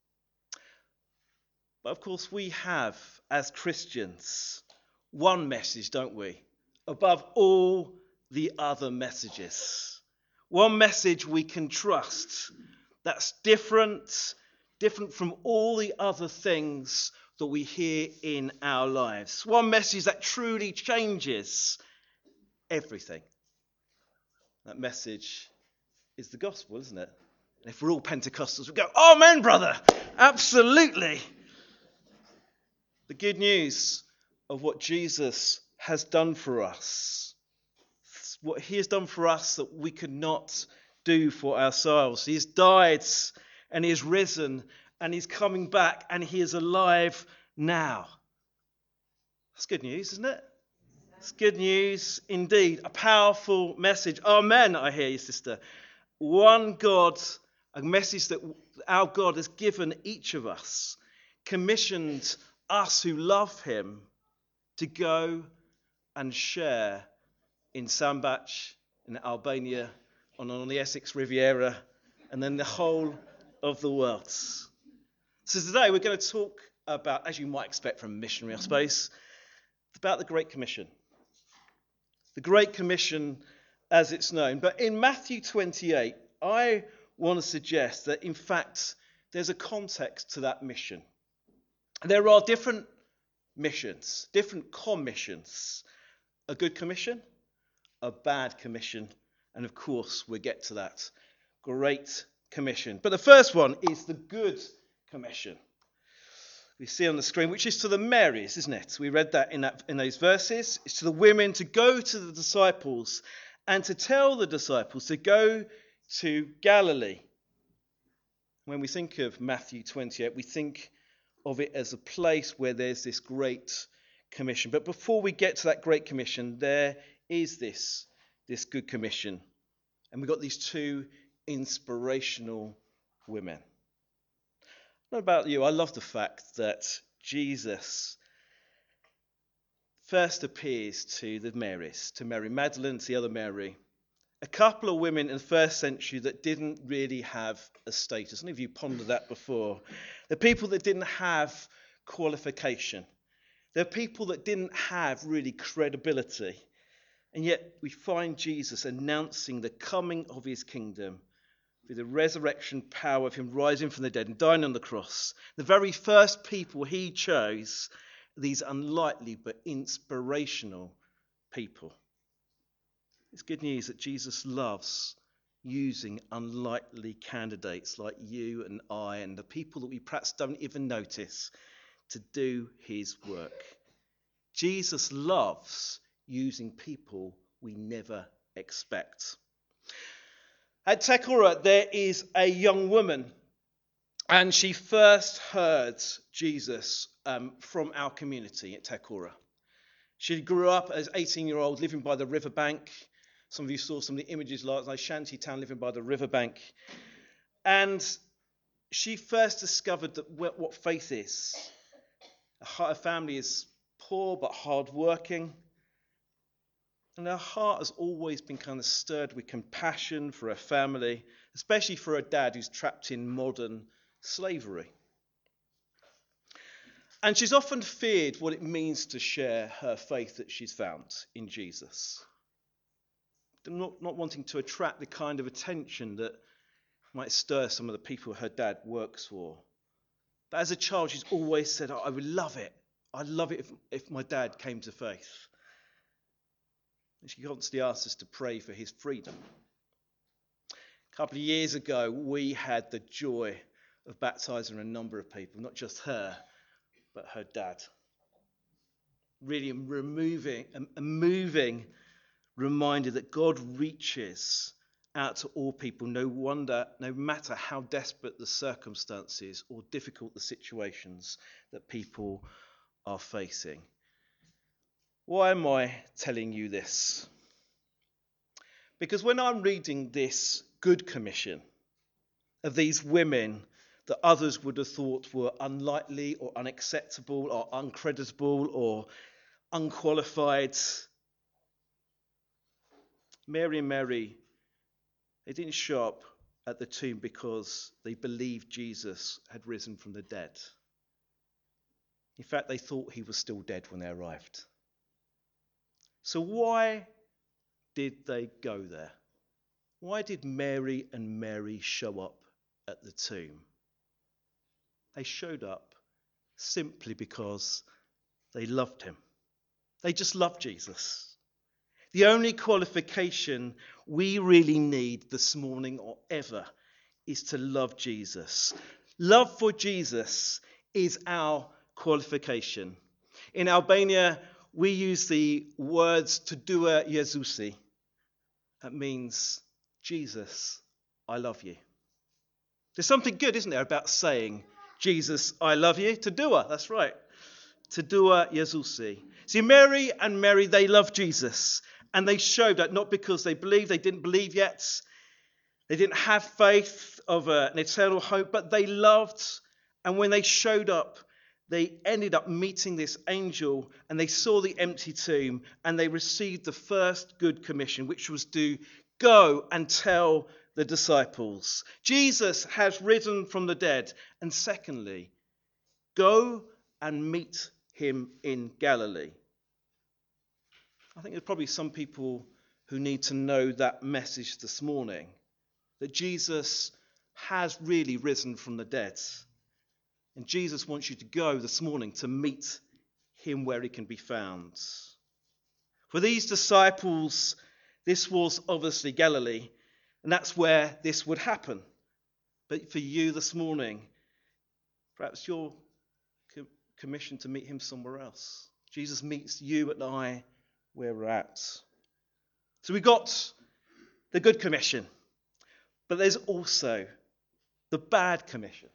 But of course, we have, as Christians, one message, don't we? Above all the other messages. One message we can trust that's different, different from all the other things that we hear in our lives. One message that truly changes everything. That message is the gospel, isn't it? And if we're all Pentecostals, we go, amen, brother, absolutely. The good news of what Jesus has done for us what he has done for us that we could not do for ourselves. He has died and he has risen and he's coming back and he is alive now. That's good news, isn't it? It's good news indeed. A powerful message. Amen, I hear you, sister. One God, a message that our God has given each of us, commissioned us who love him to go and share in Sambach, in Albania, and on the Essex Riviera, and then the whole of the world. So today we're going to talk about, as you might expect from a missionary, I suppose, about the Great Commission. The Great Commission as it's known. But in Matthew twenty-eight, I want to suggest that, in fact, there's a context to that mission. There are different missions, different commissions. A good commission, a bad commission, and of course we'll get to that. Great Commission. But the first one is the Good Commission. We see on the screen, which is to the Marys, isn't it? We read that in, that in those verses. It's to the women to go to the disciples and to tell the disciples to go to Galilee. When we think of Matthew twenty-eight, we think of it as a place where there's this Great Commission. But before we get to that Great Commission, there is this, this Good Commission. And we've got these two inspirational women. Not about you, I love the fact that Jesus first appears to the Marys, to Mary Magdalene, to the other Mary. A couple of women in the first century that didn't really have a status. Any of you pondered that before? The people that didn't have qualification. They're people that didn't have really credibility. And yet we find Jesus announcing the coming of his kingdom with the resurrection power of him rising from the dead and dying on the cross. The very first people he chose, these unlikely but inspirational people. It's good news that Jesus loves using unlikely candidates like you and I and the people that we perhaps don't even notice to do his work. Jesus loves using people we never expect. At Tekora, there is a young woman, and she first heard Jesus um, from our community at Tekora. She grew up as an eighteen-year-old living by the riverbank. Some of you saw some of the images last night, shanty town living by the riverbank. And she first discovered that what faith is. Her family is poor but hard-working. And her heart has always been kind of stirred with compassion for her family, especially for her dad who's trapped in modern slavery. And she's often feared what it means to share her faith that she's found in Jesus. Not, not wanting to attract the kind of attention that might stir some of the people her dad works for. But as a child, she's always said, oh, I would love it. I'd love it if, if my dad came to faith. And she constantly asks us to pray for his freedom. A couple of years ago, we had the joy of baptising a number of people, not just her, but her dad. Really removing a moving reminder that God reaches out to all people, no wonder, no matter how desperate the circumstances or difficult the situations that people are facing. Why am I telling you this? Because when I'm reading this Good Commission of these women that others would have thought were unlikely or unacceptable or uncreditable or unqualified, Mary and Mary, they didn't show up at the tomb because they believed Jesus had risen from the dead. In fact, they thought he was still dead when they arrived. So why did they go there? Why did Mary and Mary show up at the tomb? They showed up simply because they loved him. They just loved Jesus. The only qualification we really need this morning or ever is to love Jesus. Love for Jesus is our qualification. In Albania, we use the words "Tudua Jezusi," That means, Jesus, I love you. There's something good, isn't there, about saying, Jesus, I love you. Tadua, that's right. Tadua Jezusi. See, Mary and Mary, they love Jesus. And they showed that not because they believed, they didn't believe yet. They didn't have faith of a, an eternal hope, but they loved. And when they showed up, they ended up meeting this angel and they saw the empty tomb and they received the first good commission, which was to go and tell the disciples. Jesus has risen from the dead. And secondly, go and meet him in Galilee. I think there's probably some people who need to know that message this morning, that Jesus has really risen from the dead. And Jesus wants you to go this morning to meet him where he can be found. For these disciples, this was obviously Galilee, and that's where this would happen. But for you this morning, perhaps you're commissioned to meet him somewhere else. Jesus meets you and I where we're at. So we got the good commission, but there's also the bad commission.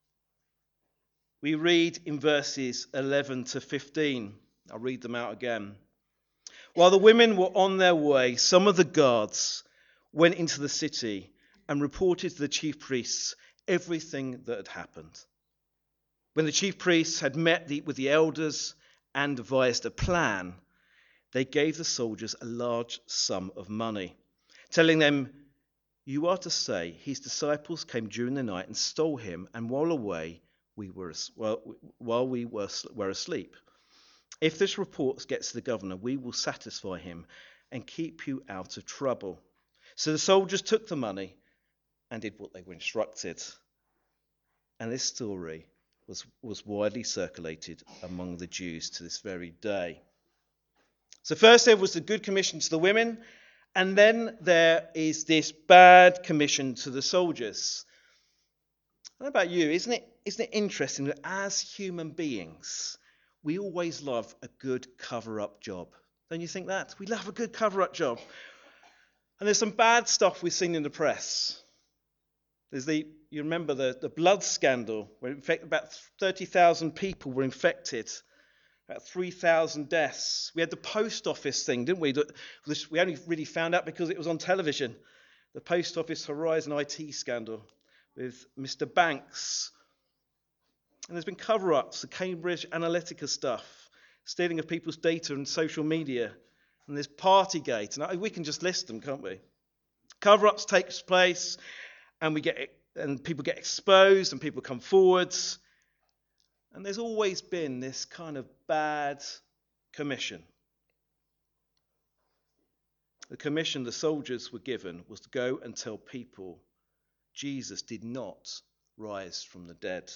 We read in verses eleven to fifteen. I'll read them out again. While the women were on their way, some of the guards went into the city and reported to the chief priests everything that had happened. When the chief priests had met the, with the elders and devised a plan, they gave the soldiers a large sum of money, telling them, "You are to say his disciples came during the night and stole him, and while away, we were well, while we were, were asleep. If this report gets to the governor, we will satisfy him and keep you out of trouble." So the soldiers took the money and did what they were instructed. And this story was, was widely circulated among the Jews to this very day. So first there was the good commission to the women, and then there is this bad commission to the soldiers. I don't know about you, isn't it, isn't it interesting that as human beings, we always love a good cover-up job? Don't you think that? We love a good cover-up job. And there's some bad stuff we've seen in the press. There's the, you remember the, the blood scandal, where in fact about thirty thousand people were infected, about three thousand deaths. We had the post office thing, didn't we? We only really found out because it was on television. The Post Office Horizon I T scandal with Mister Banks. And there's been cover-ups, the Cambridge Analytica stuff, stealing of people's data and social media. And there's Partygate. And we can just list them, can't we? Cover-ups takes place, and we get and people get exposed, and people come forwards. And there's always been this kind of bad commission. The commission the soldiers were given was to go and tell people Jesus did not rise from the dead.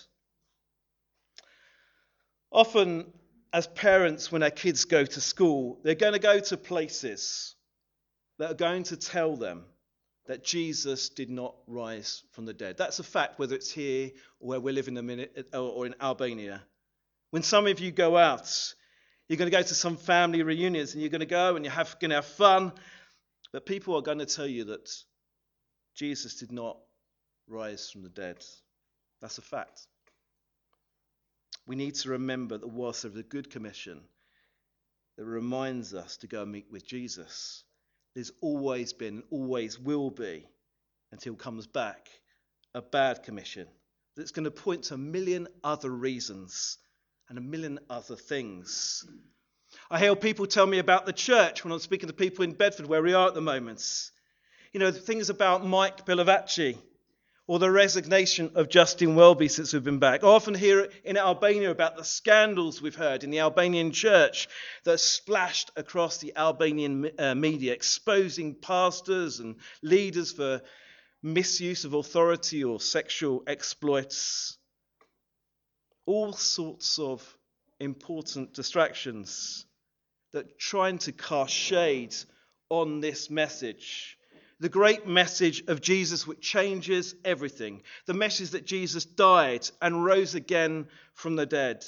Often, as parents, when our kids go to school, they're going to go to places that are going to tell them that Jesus did not rise from the dead. That's a fact, whether it's here or where we live in a minute, or in Albania. When some of you go out, you're going to go to some family reunions, and you're going to go and you're have, going to have fun, but people are going to tell you that Jesus did not rise from the dead. That's a fact. We need to remember that whilst there is a good commission that reminds us to go and meet with Jesus, there's always been, always will be, until he comes back, a bad commission that's going to point to a million other reasons and a million other things. I hear people tell me about the church when I'm speaking to people in Bedford, where we are at the moment. You know, things about Mike Pilavachi, or the resignation of Justin Welby since we've been back. I often hear in Albania about the scandals we've heard in the Albanian church that splashed across the Albanian uh, media, exposing pastors and leaders for misuse of authority or sexual exploits. All sorts of important distractions that are trying to cast shade on this message. The great message of Jesus, which changes everything. The message that Jesus died and rose again from the dead.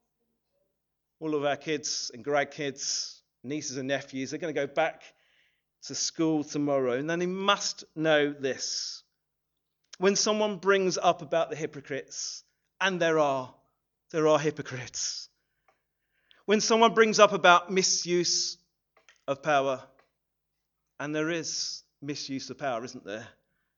All of our kids and grandkids, nieces and nephews, are going to go back to school tomorrow, and then he must know this. When someone brings up about the hypocrites, and there are, there are hypocrites. When someone brings up about misuse of power, and there is misuse of power, isn't there?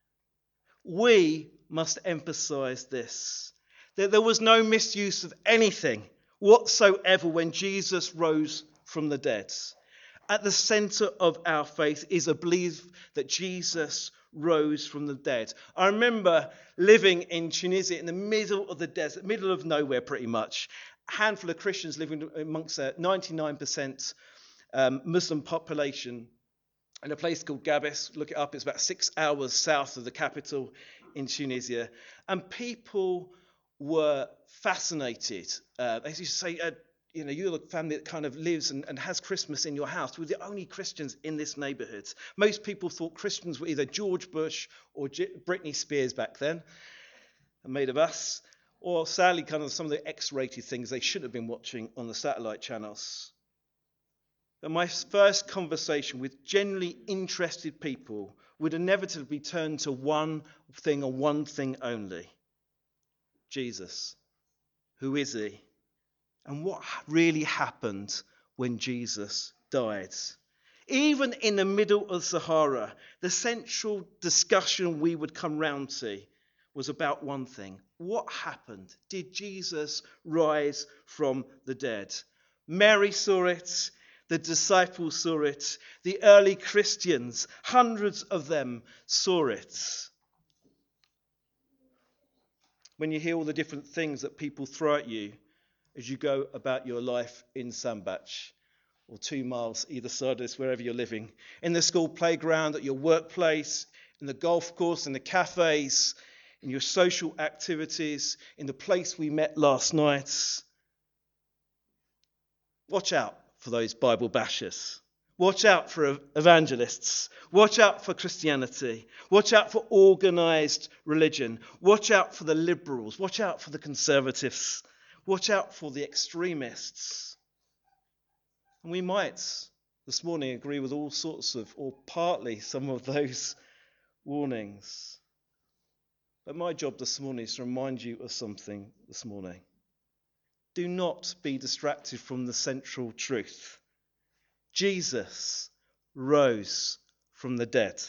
We must emphasize this, that there was no misuse of anything whatsoever when Jesus rose from the dead. At the center of our faith is a belief that Jesus rose from the dead. I remember living in Tunisia in the middle of the desert, middle of nowhere pretty much. A handful of Christians living amongst a ninety-nine percent um, Muslim population in a place called Gabes. Look it up, it's about six hours south of the capital in Tunisia. And people were fascinated. Uh, they used to say, uh, you know, you're the family that kind of lives and, and has Christmas in your house. We're the only Christians in this neighbourhood. Most people thought Christians were either George Bush or J- Britney Spears back then, and made of us, or sadly kind of some of the X-rated things they should have been watching on the satellite channels. But my first conversation with genuinely interested people would inevitably turn to one thing and one thing only. Jesus. Who is he? And what really happened when Jesus died? Even in the middle of Sahara, the central discussion we would come round to was about one thing. What happened? Did Jesus rise from the dead? Mary saw it. The disciples saw it. The early Christians, hundreds of them, saw it. When you hear all the different things that people throw at you as you go about your life in Sambach, or two miles either side of this, wherever you're living, in the school playground, at your workplace, in the golf course, in the cafes, in your social activities, in the place we met last night. Watch out for those Bible bashers. Watch out for evangelists. Watch out for Christianity. Watch out for organised religion. Watch out for the liberals. Watch out for the conservatives. Watch out for the extremists. And we might this morning agree with all sorts of, or partly some of those warnings. But my job this morning is to remind you of something this morning. Do not be distracted from the central truth. Jesus rose from the dead.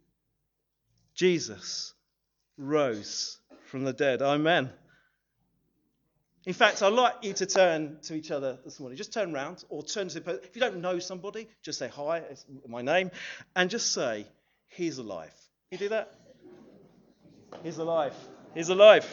Jesus rose from the dead. Amen. In fact, I'd like you to turn to each other this morning. Just turn round, or turn to, if you don't know somebody, just say, hi, it's my name, and just say, he's alive. You do that? He's alive. He's alive.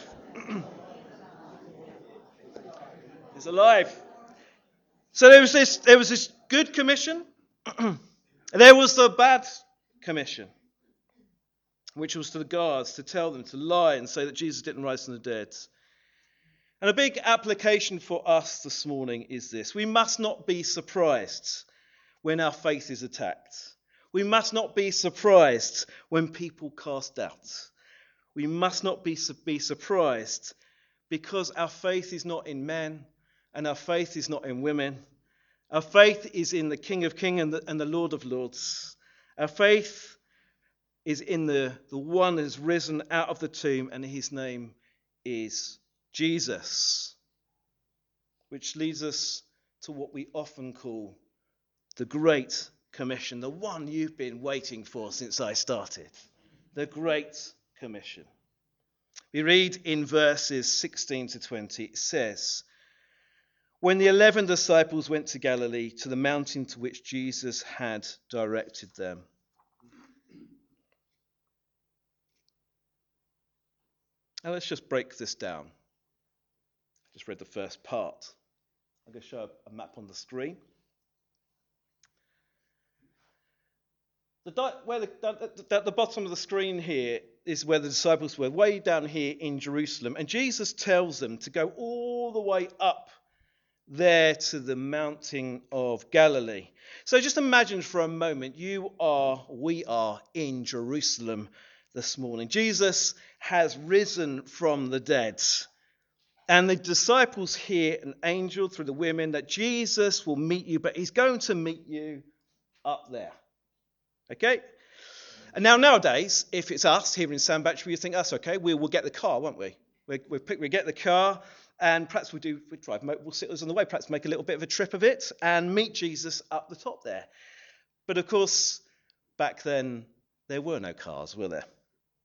He's alive. So there was this, there was this good commission, and there was the bad commission, which was to the guards to tell them to lie and say that Jesus didn't rise from the dead. And a big application for us this morning is this. We must not be surprised when our faith is attacked. We must not be surprised when people cast doubt. We must not be, be surprised because our faith is not in men and our faith is not in women. Our faith is in the King of Kings and the, and the Lord of Lords. Our faith is in the, the one who has risen out of the tomb, and his name is Jesus, which leads us to what we often call the Great Commission, the one you've been waiting for since I started, the Great Commission. We read in verses sixteen to twenty, it says, when the eleven disciples went to Galilee, to the mountain to which Jesus had directed them. Now let's just break this down. Just read the first part. I'm going to show a map on the screen. The di- where the, the, the bottom of the screen here is where the disciples were, way down here in Jerusalem. And Jesus tells them to go all the way up there to the mountain of Galilee. So just imagine for a moment you are, we are in Jerusalem this morning. Jesus has risen from the dead. And the disciples hear an angel through the women that Jesus will meet you, but he's going to meet you up there. Okay? And now nowadays, if it's us here in Sandbach, we think us, okay, we will get the car, won't we? We we pick, we get the car, and perhaps we do we drive. We'll sit us on the way. Perhaps make a little bit of a trip of it and meet Jesus up the top there. But of course, back then there were no cars, were there?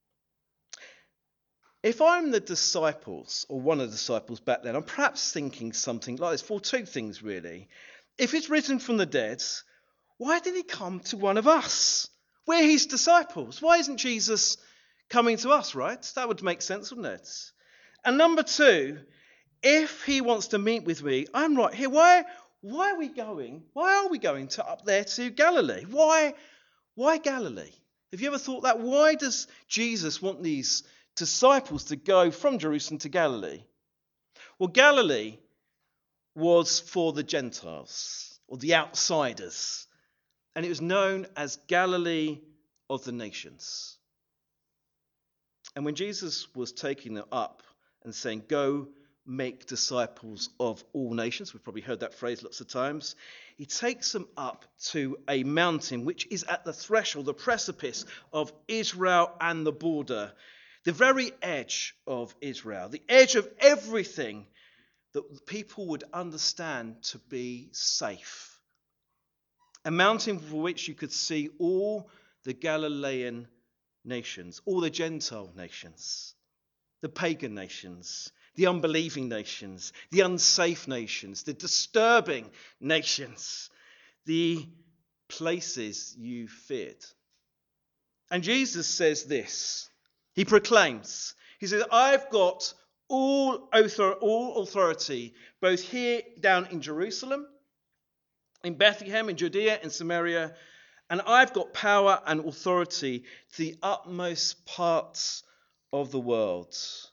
If I'm the disciples, or one of the disciples back then, I'm perhaps thinking something like this. For two things really. If he's risen from the dead, why did he come to one of us? We're his disciples. Why isn't Jesus coming to us, right? That would make sense, wouldn't it? And number two, if he wants to meet with me, I'm right here. Why, why are we going? Why are we going to up there to Galilee? Why, why Galilee? Have you ever thought that? Why does Jesus want these disciples to go from Jerusalem to Galilee? Well, Galilee was for the Gentiles, or the outsiders. And it was known as Galilee of the nations. And when Jesus was taking them up and saying, go make disciples of all nations, we've probably heard that phrase lots of times, he takes them up to a mountain which is at the threshold, the precipice of Israel and the border, the very edge of Israel, the edge of everything that people would understand to be safe. A mountain for which you could see all the Galilean nations, all the Gentile nations, the pagan nations, the unbelieving nations, the unsafe nations, the disturbing nations, the places you feared. And Jesus says this. He proclaims, he says, I've got all authority, both here down in Jerusalem, in Bethlehem, in Judea, in Samaria, and I've got power and authority to the utmost parts of the world.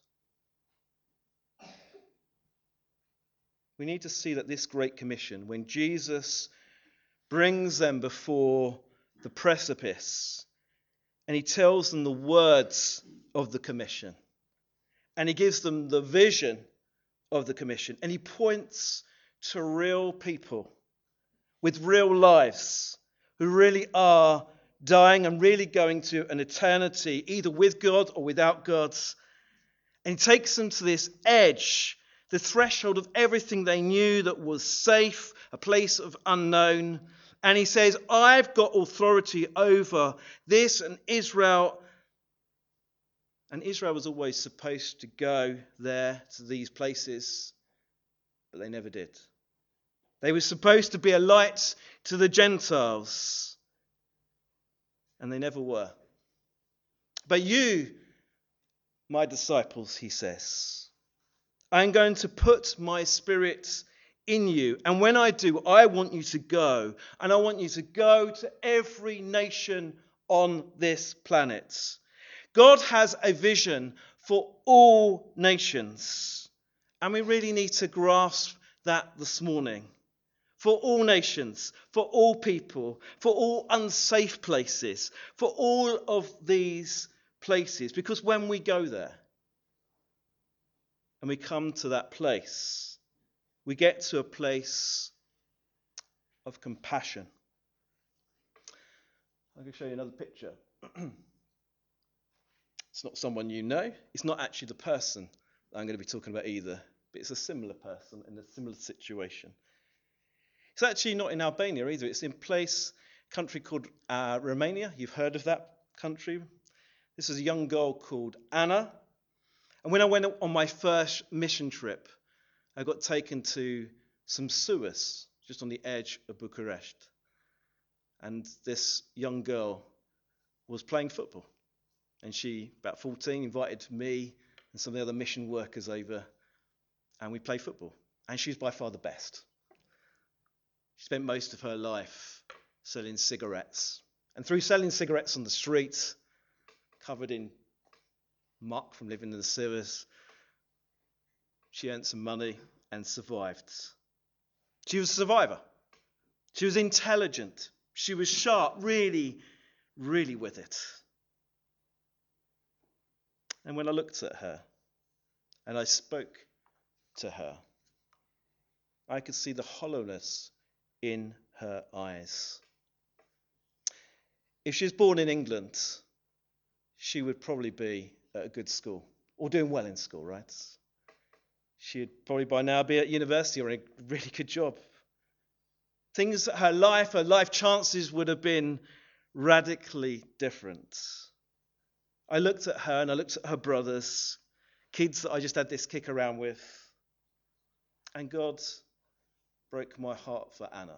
We need to see that this Great Commission, when Jesus brings them before the precipice, and he tells them the words of the commission, and he gives them the vision of the commission, and he points to real people with real lives who really are dying and really going to an eternity, either with God or without God. And he takes them to this edge, the threshold of everything they knew that was safe, a place of unknown. And he says, I've got authority over this and Israel. And Israel was always supposed to go there to these places, but they never did. They were supposed to be a light to the Gentiles, and they never were. But you, my disciples, he says, I'm going to put my spirit in you. And when I do, I want you to go. And I want you to go to every nation on this planet. God has a vision for all nations. And we really need to grasp that this morning. For all nations, for all people, for all unsafe places, for all of these places. Because when we go there and we come to that place, we get to a place of compassion. I'm going to show you another picture. It's not someone you know. It's not actually the person that I'm going to be talking about either. But it's a similar person in a similar situation. It's actually not in Albania either. It's in a place, a country called uh, Romania. You've heard of that country. This is a young girl called Anna. And when I went on my first mission trip, I got taken to some sewers just on the edge of Bucharest. And this young girl was playing football. And she, about fourteen, invited me and some of the other mission workers over. And we played football. And she's by far the best. She spent most of her life selling cigarettes. And through selling cigarettes on the street, covered in muck from living in the sewers, she earned some money and survived. She was a survivor. She was intelligent. She was sharp, really, really with it. And when I looked at her and I spoke to her, I could see the hollowness in her eyes. if she was born in England, she would probably be at a good school or doing well in school, right? She'd probably by now be at university or in a really good job. Things, her life, her life chances would have been radically different. I looked at her and I looked at her brothers, kids that I just had this kick around with, and God broke my heart for Anna.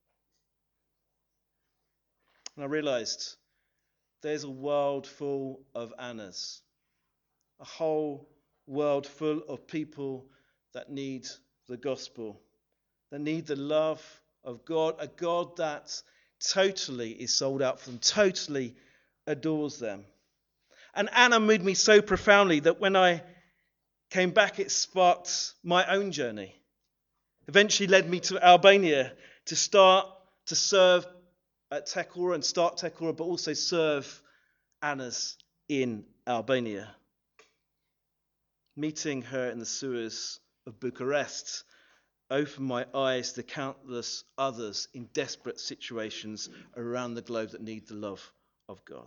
And I realised there's a world full of Annas, a whole world full of people that need the gospel, that need the love of God, a God that totally is sold out for them, totally adores them. And Anna moved me so profoundly that when I came back, it sparked my own journey. Eventually led me to Albania to start to serve at Tekora and start Tekora, but also serve Annas in Albania. Meeting her in the sewers of Bucharest opened my eyes to countless others in desperate situations around the globe that need the love of God.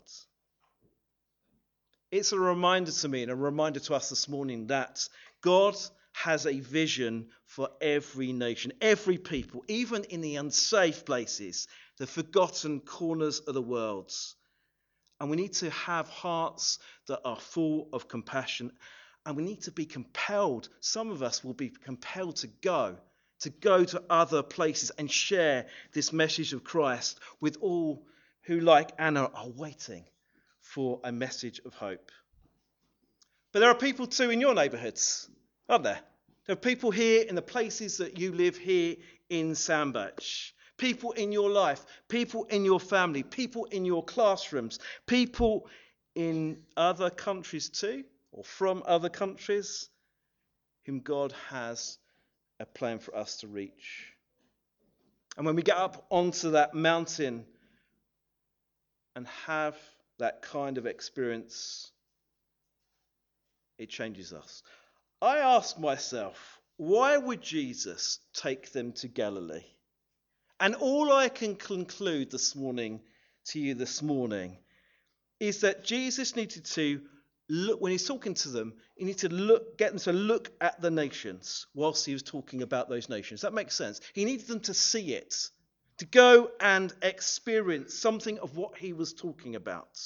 It's a reminder to me and a reminder to us this morning that God has a vision for every nation, every people, even in the unsafe places, the forgotten corners of the world. And we need to have hearts that are full of compassion, and we need to be compelled. Some of us will be compelled to go, to go to other places and share this message of Christ with all who, like Anna, are waiting for a message of hope. But there are people too in your neighbourhoods, aren't there? There are people here in the places that you live here in Sandbach. People in your life, people in your family, people in your classrooms, people in other countries too, or from other countries, whom God has a plan for us to reach. And when we get up onto that mountain and have that kind of experience, it changes us. I ask myself, why would Jesus take them to Galilee? And all I can conclude this morning to you this morning is that Jesus needed to look, when he's talking to them, he needed to look, get them to look at the nations whilst he was talking about those nations. That makes sense. He needed them to see it, to go and experience something of what he was talking about.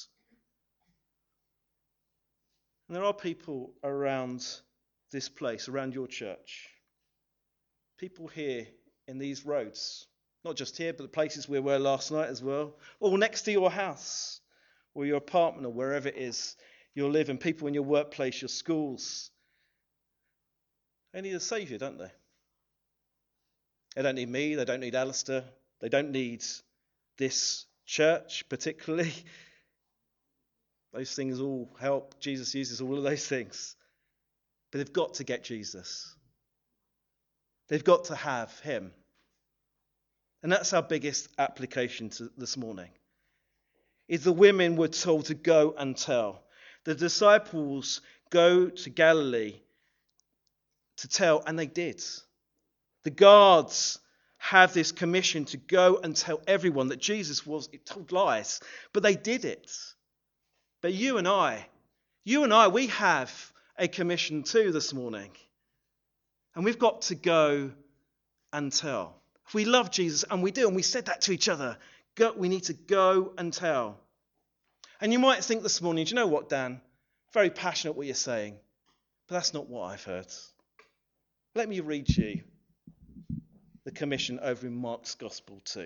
And there are people around this place, around your church, people here in these roads, not just here, but the places we were last night as well, or next to your house, or your apartment, or wherever it is you're living, people in your workplace, your schools. They need a saviour, don't they? They don't need me, they don't need Alistair, they don't need this church particularly. Those things all help. Jesus uses all of those things. But they've got to get Jesus. They've got to have him. And that's our biggest application to this morning. Is the women were told to go and tell. The disciples go to Galilee to tell, and they did. The guards have this commission to go and tell everyone that Jesus was, it told lies, but they did it. But you and I, you and I, we have a commission too this morning. And we've got to go and tell. If we love Jesus, and we do, and we said that to each other, go, we need to go and tell. And you might think this morning, do you know what, Dan? Very passionate what you're saying. But that's not what I've heard. Let me read you the commission over in Mark's Gospel too.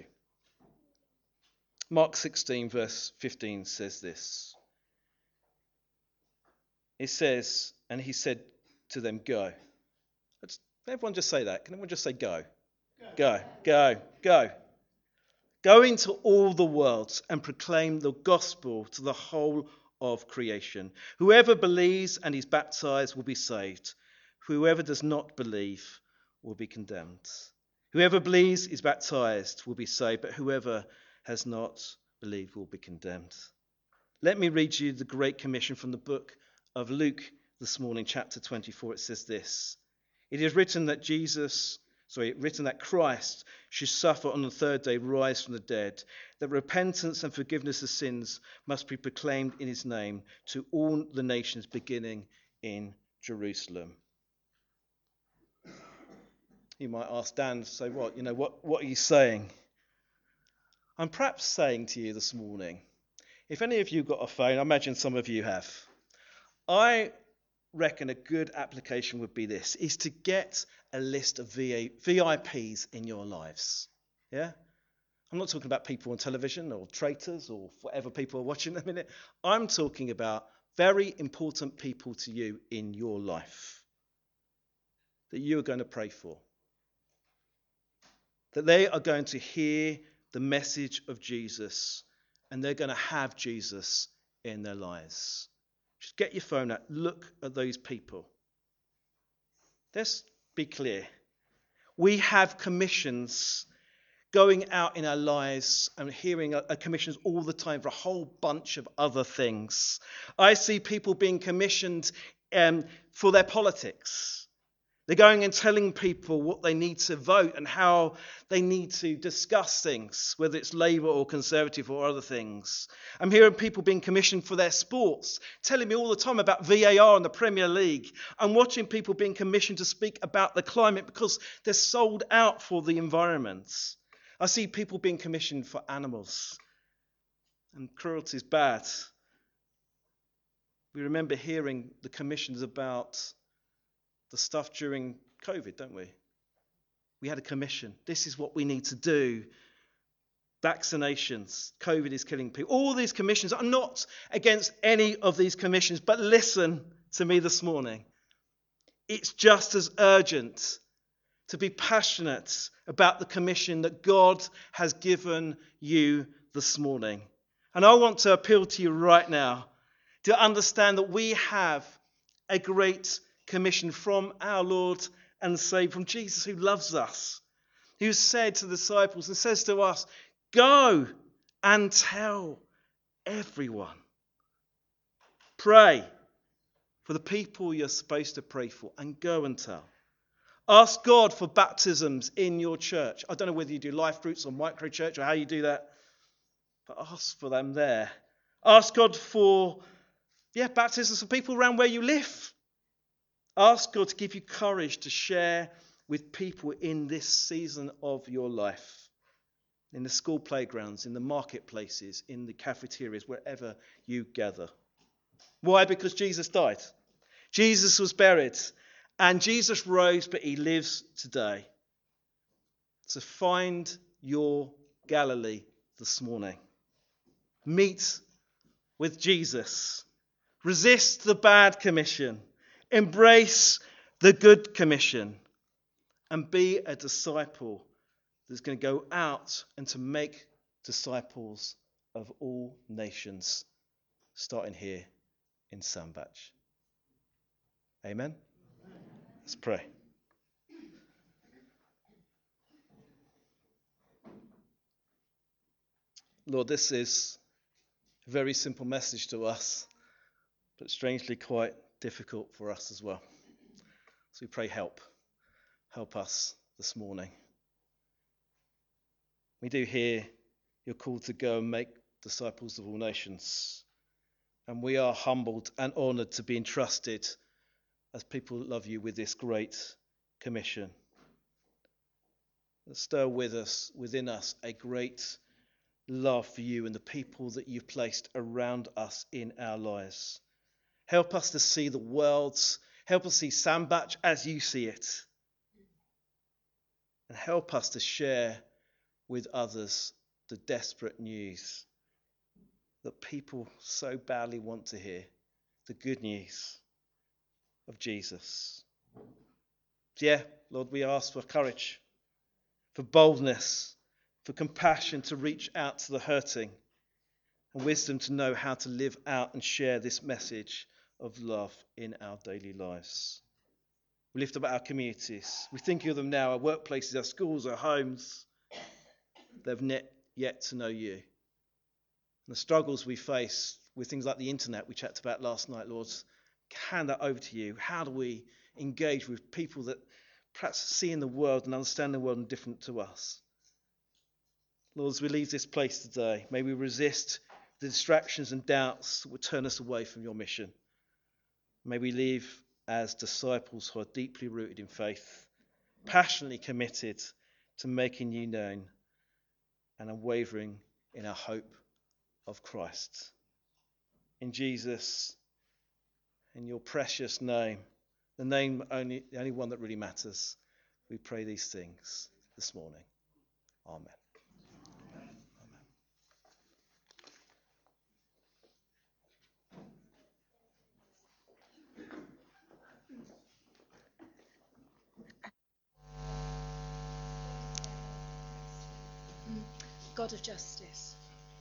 Mark sixteen verse fifteen says this. It says, and he said to them, go. Let's, everyone just say that. Can everyone just say go? Go, go, go. Go into all the world and proclaim the gospel to the whole of creation. Whoever believes and is baptized will be saved. Whoever does not believe will be condemned. Whoever believes is baptized will be saved, but whoever has not believed will be condemned. Let me read you the Great Commission from the book of Luke this morning, chapter twenty-four. It says this. It is written that Jesus sorry, written that Christ should suffer on the third day, rise from the dead, that repentance and forgiveness of sins must be proclaimed in his name to all the nations, beginning in Jerusalem. You might ask Dan, so what? You know, what, what are you saying? I'm perhaps saying to you this morning, if any of you got a phone, I imagine some of you have, I reckon a good application would be this, is to get a list of V I Ps in your lives. Yeah? I'm not talking about people on television or traitors or whatever people are watching in a minute. I'm talking about very important people to you in your life that you are going to pray for. That they are going to hear the message of Jesus and they're going to have Jesus in their lives. Just get your phone out, look at those people. Let's be clear. We have commissions going out in our lives and hearing commissions all the time for a whole bunch of other things. I see people being commissioned um, for their politics. They're going and telling people what they need to vote and how they need to discuss things, whether it's Labour or Conservative or other things. I'm hearing people being commissioned for their sports, telling me all the time about V A R and the Premier League. I'm watching people being commissioned to speak about the climate because they're sold out for the environment. I see people being commissioned for animals. And cruelty is bad. We remember hearing the commissions about the stuff during COVID, don't we? We had a commission. This is what we need to do. Vaccinations. COVID is killing people. All these commissions. I'm not against any of these commissions, but listen to me this morning. It's just as urgent to be passionate about the commission that God has given you this morning. And I want to appeal to you right now to understand that we have a great commission from our Lord and Saviour, from Jesus who loves us, who said to the disciples and says to us, go and tell everyone. Pray for the people you're supposed to pray for and go and tell. Ask God for baptisms in your church. I don't know whether you do life groups or micro church or how you do that, but ask for them there. Ask God for yeah, baptisms for people around where you live. Ask God to give you courage to share with people in this season of your life, in the school playgrounds, in the marketplaces, in the cafeterias, wherever you gather. Why? Because Jesus died. Jesus was buried. And Jesus rose, but he lives today. So find your Galilee this morning. Meet with Jesus. Resist the bad commission. Embrace the good commission. And be a disciple that's going to go out and to make disciples of all nations, starting here in Sandbach. Amen. Let's pray. Lord, this is a very simple message to us, but strangely quite difficult for us as well. So we pray help. Help us this morning. We do hear your call to go and make disciples of all nations. And we are humbled and honoured to be entrusted as people that love you with this great commission. Stir with us, within us, a great love for you and the people that you've placed around us in our lives. Help us to see the world's, help us see Sandbach as you see it. And help us to share with others the desperate news that people so badly want to hear, the good news of Jesus. Yeah, Lord, we ask for courage, for boldness, for compassion to reach out to the hurting, and wisdom to know how to live out and share this message of love in our daily lives. We lift up our communities. We think of them now, our workplaces, our schools, our homes. They've not yet to know you. And the struggles we face with things like the internet we chatted about last night, Lord, hand that over to you. How do we engage with people that perhaps seeing the world and understanding the world different to us. Lord, as we leave this place today, may we resist the distractions and doubts that would turn us away from your mission. May we leave as disciples who are deeply rooted in faith, passionately committed to making you known, and unwavering in our hope of Christ. In Jesus, in your precious name, the name only, the only one that really matters, we pray these things this morning. Amen. God of justice.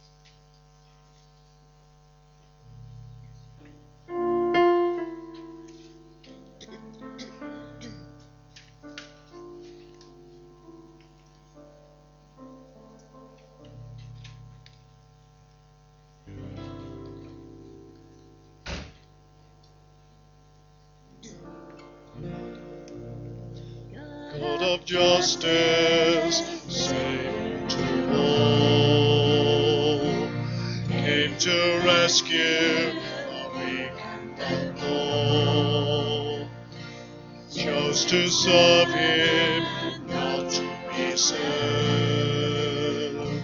God of justice, save to all, came to rescue the weak and poor, chose to serve him, not to be served.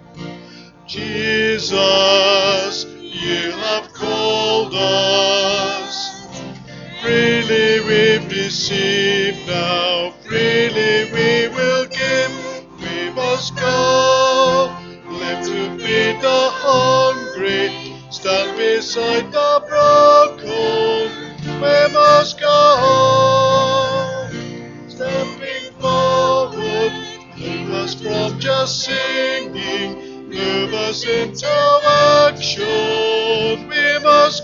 Jesus, you have called us, freely we've received now, freely we will give. We must go, live to feed the hungry, stand beside the broken. We must go, stepping forward, move us from just singing, move us into action. We must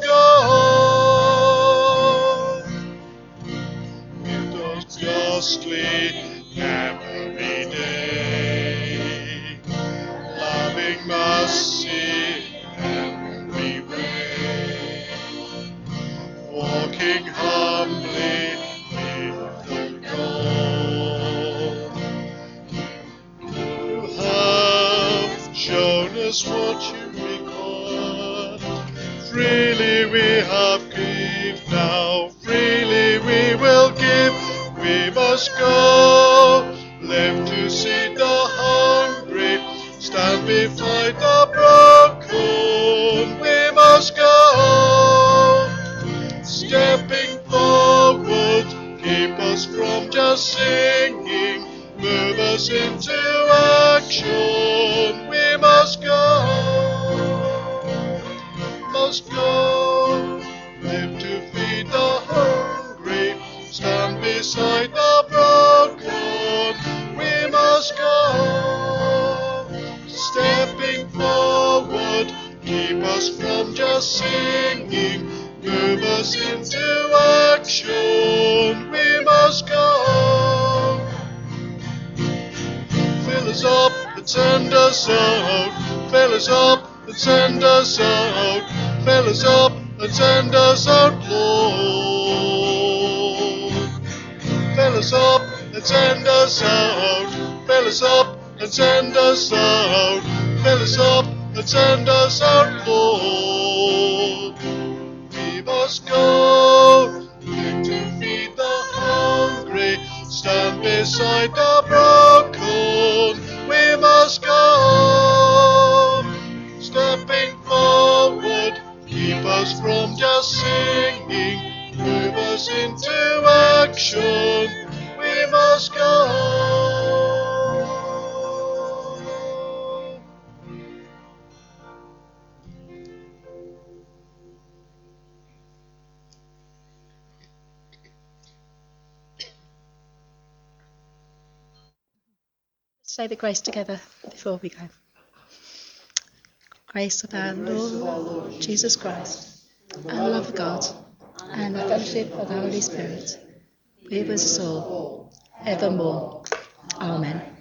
go, with us justly every day, loving mercy every way, walking humbly with the God. You have shown us what you require, freely we have given now, freely we will give. We must go, live to see the hungry, stand beside the broken. We must go, stepping forward, keep us from just singing, move us into action. We must go, must go, live to feed the hungry, stand beside the broken. We must go, stepping forward, keep us from just singing, move us into action. We must go, fill us up and send us out, fill us up and send us out, fill us up and send us out, Lord. Fill us up and send us out, fill us up and send us out, fill us up and send us out, Lord. We must go, live to feed the hungry, stand beside the broken. We must go, stepping forward, keep us from just singing, move us into action. We must go. Say the grace together before we go. Grace of our Lord Jesus Christ, and the love of God, and the fellowship of the Holy Spirit be with us all evermore. Amen.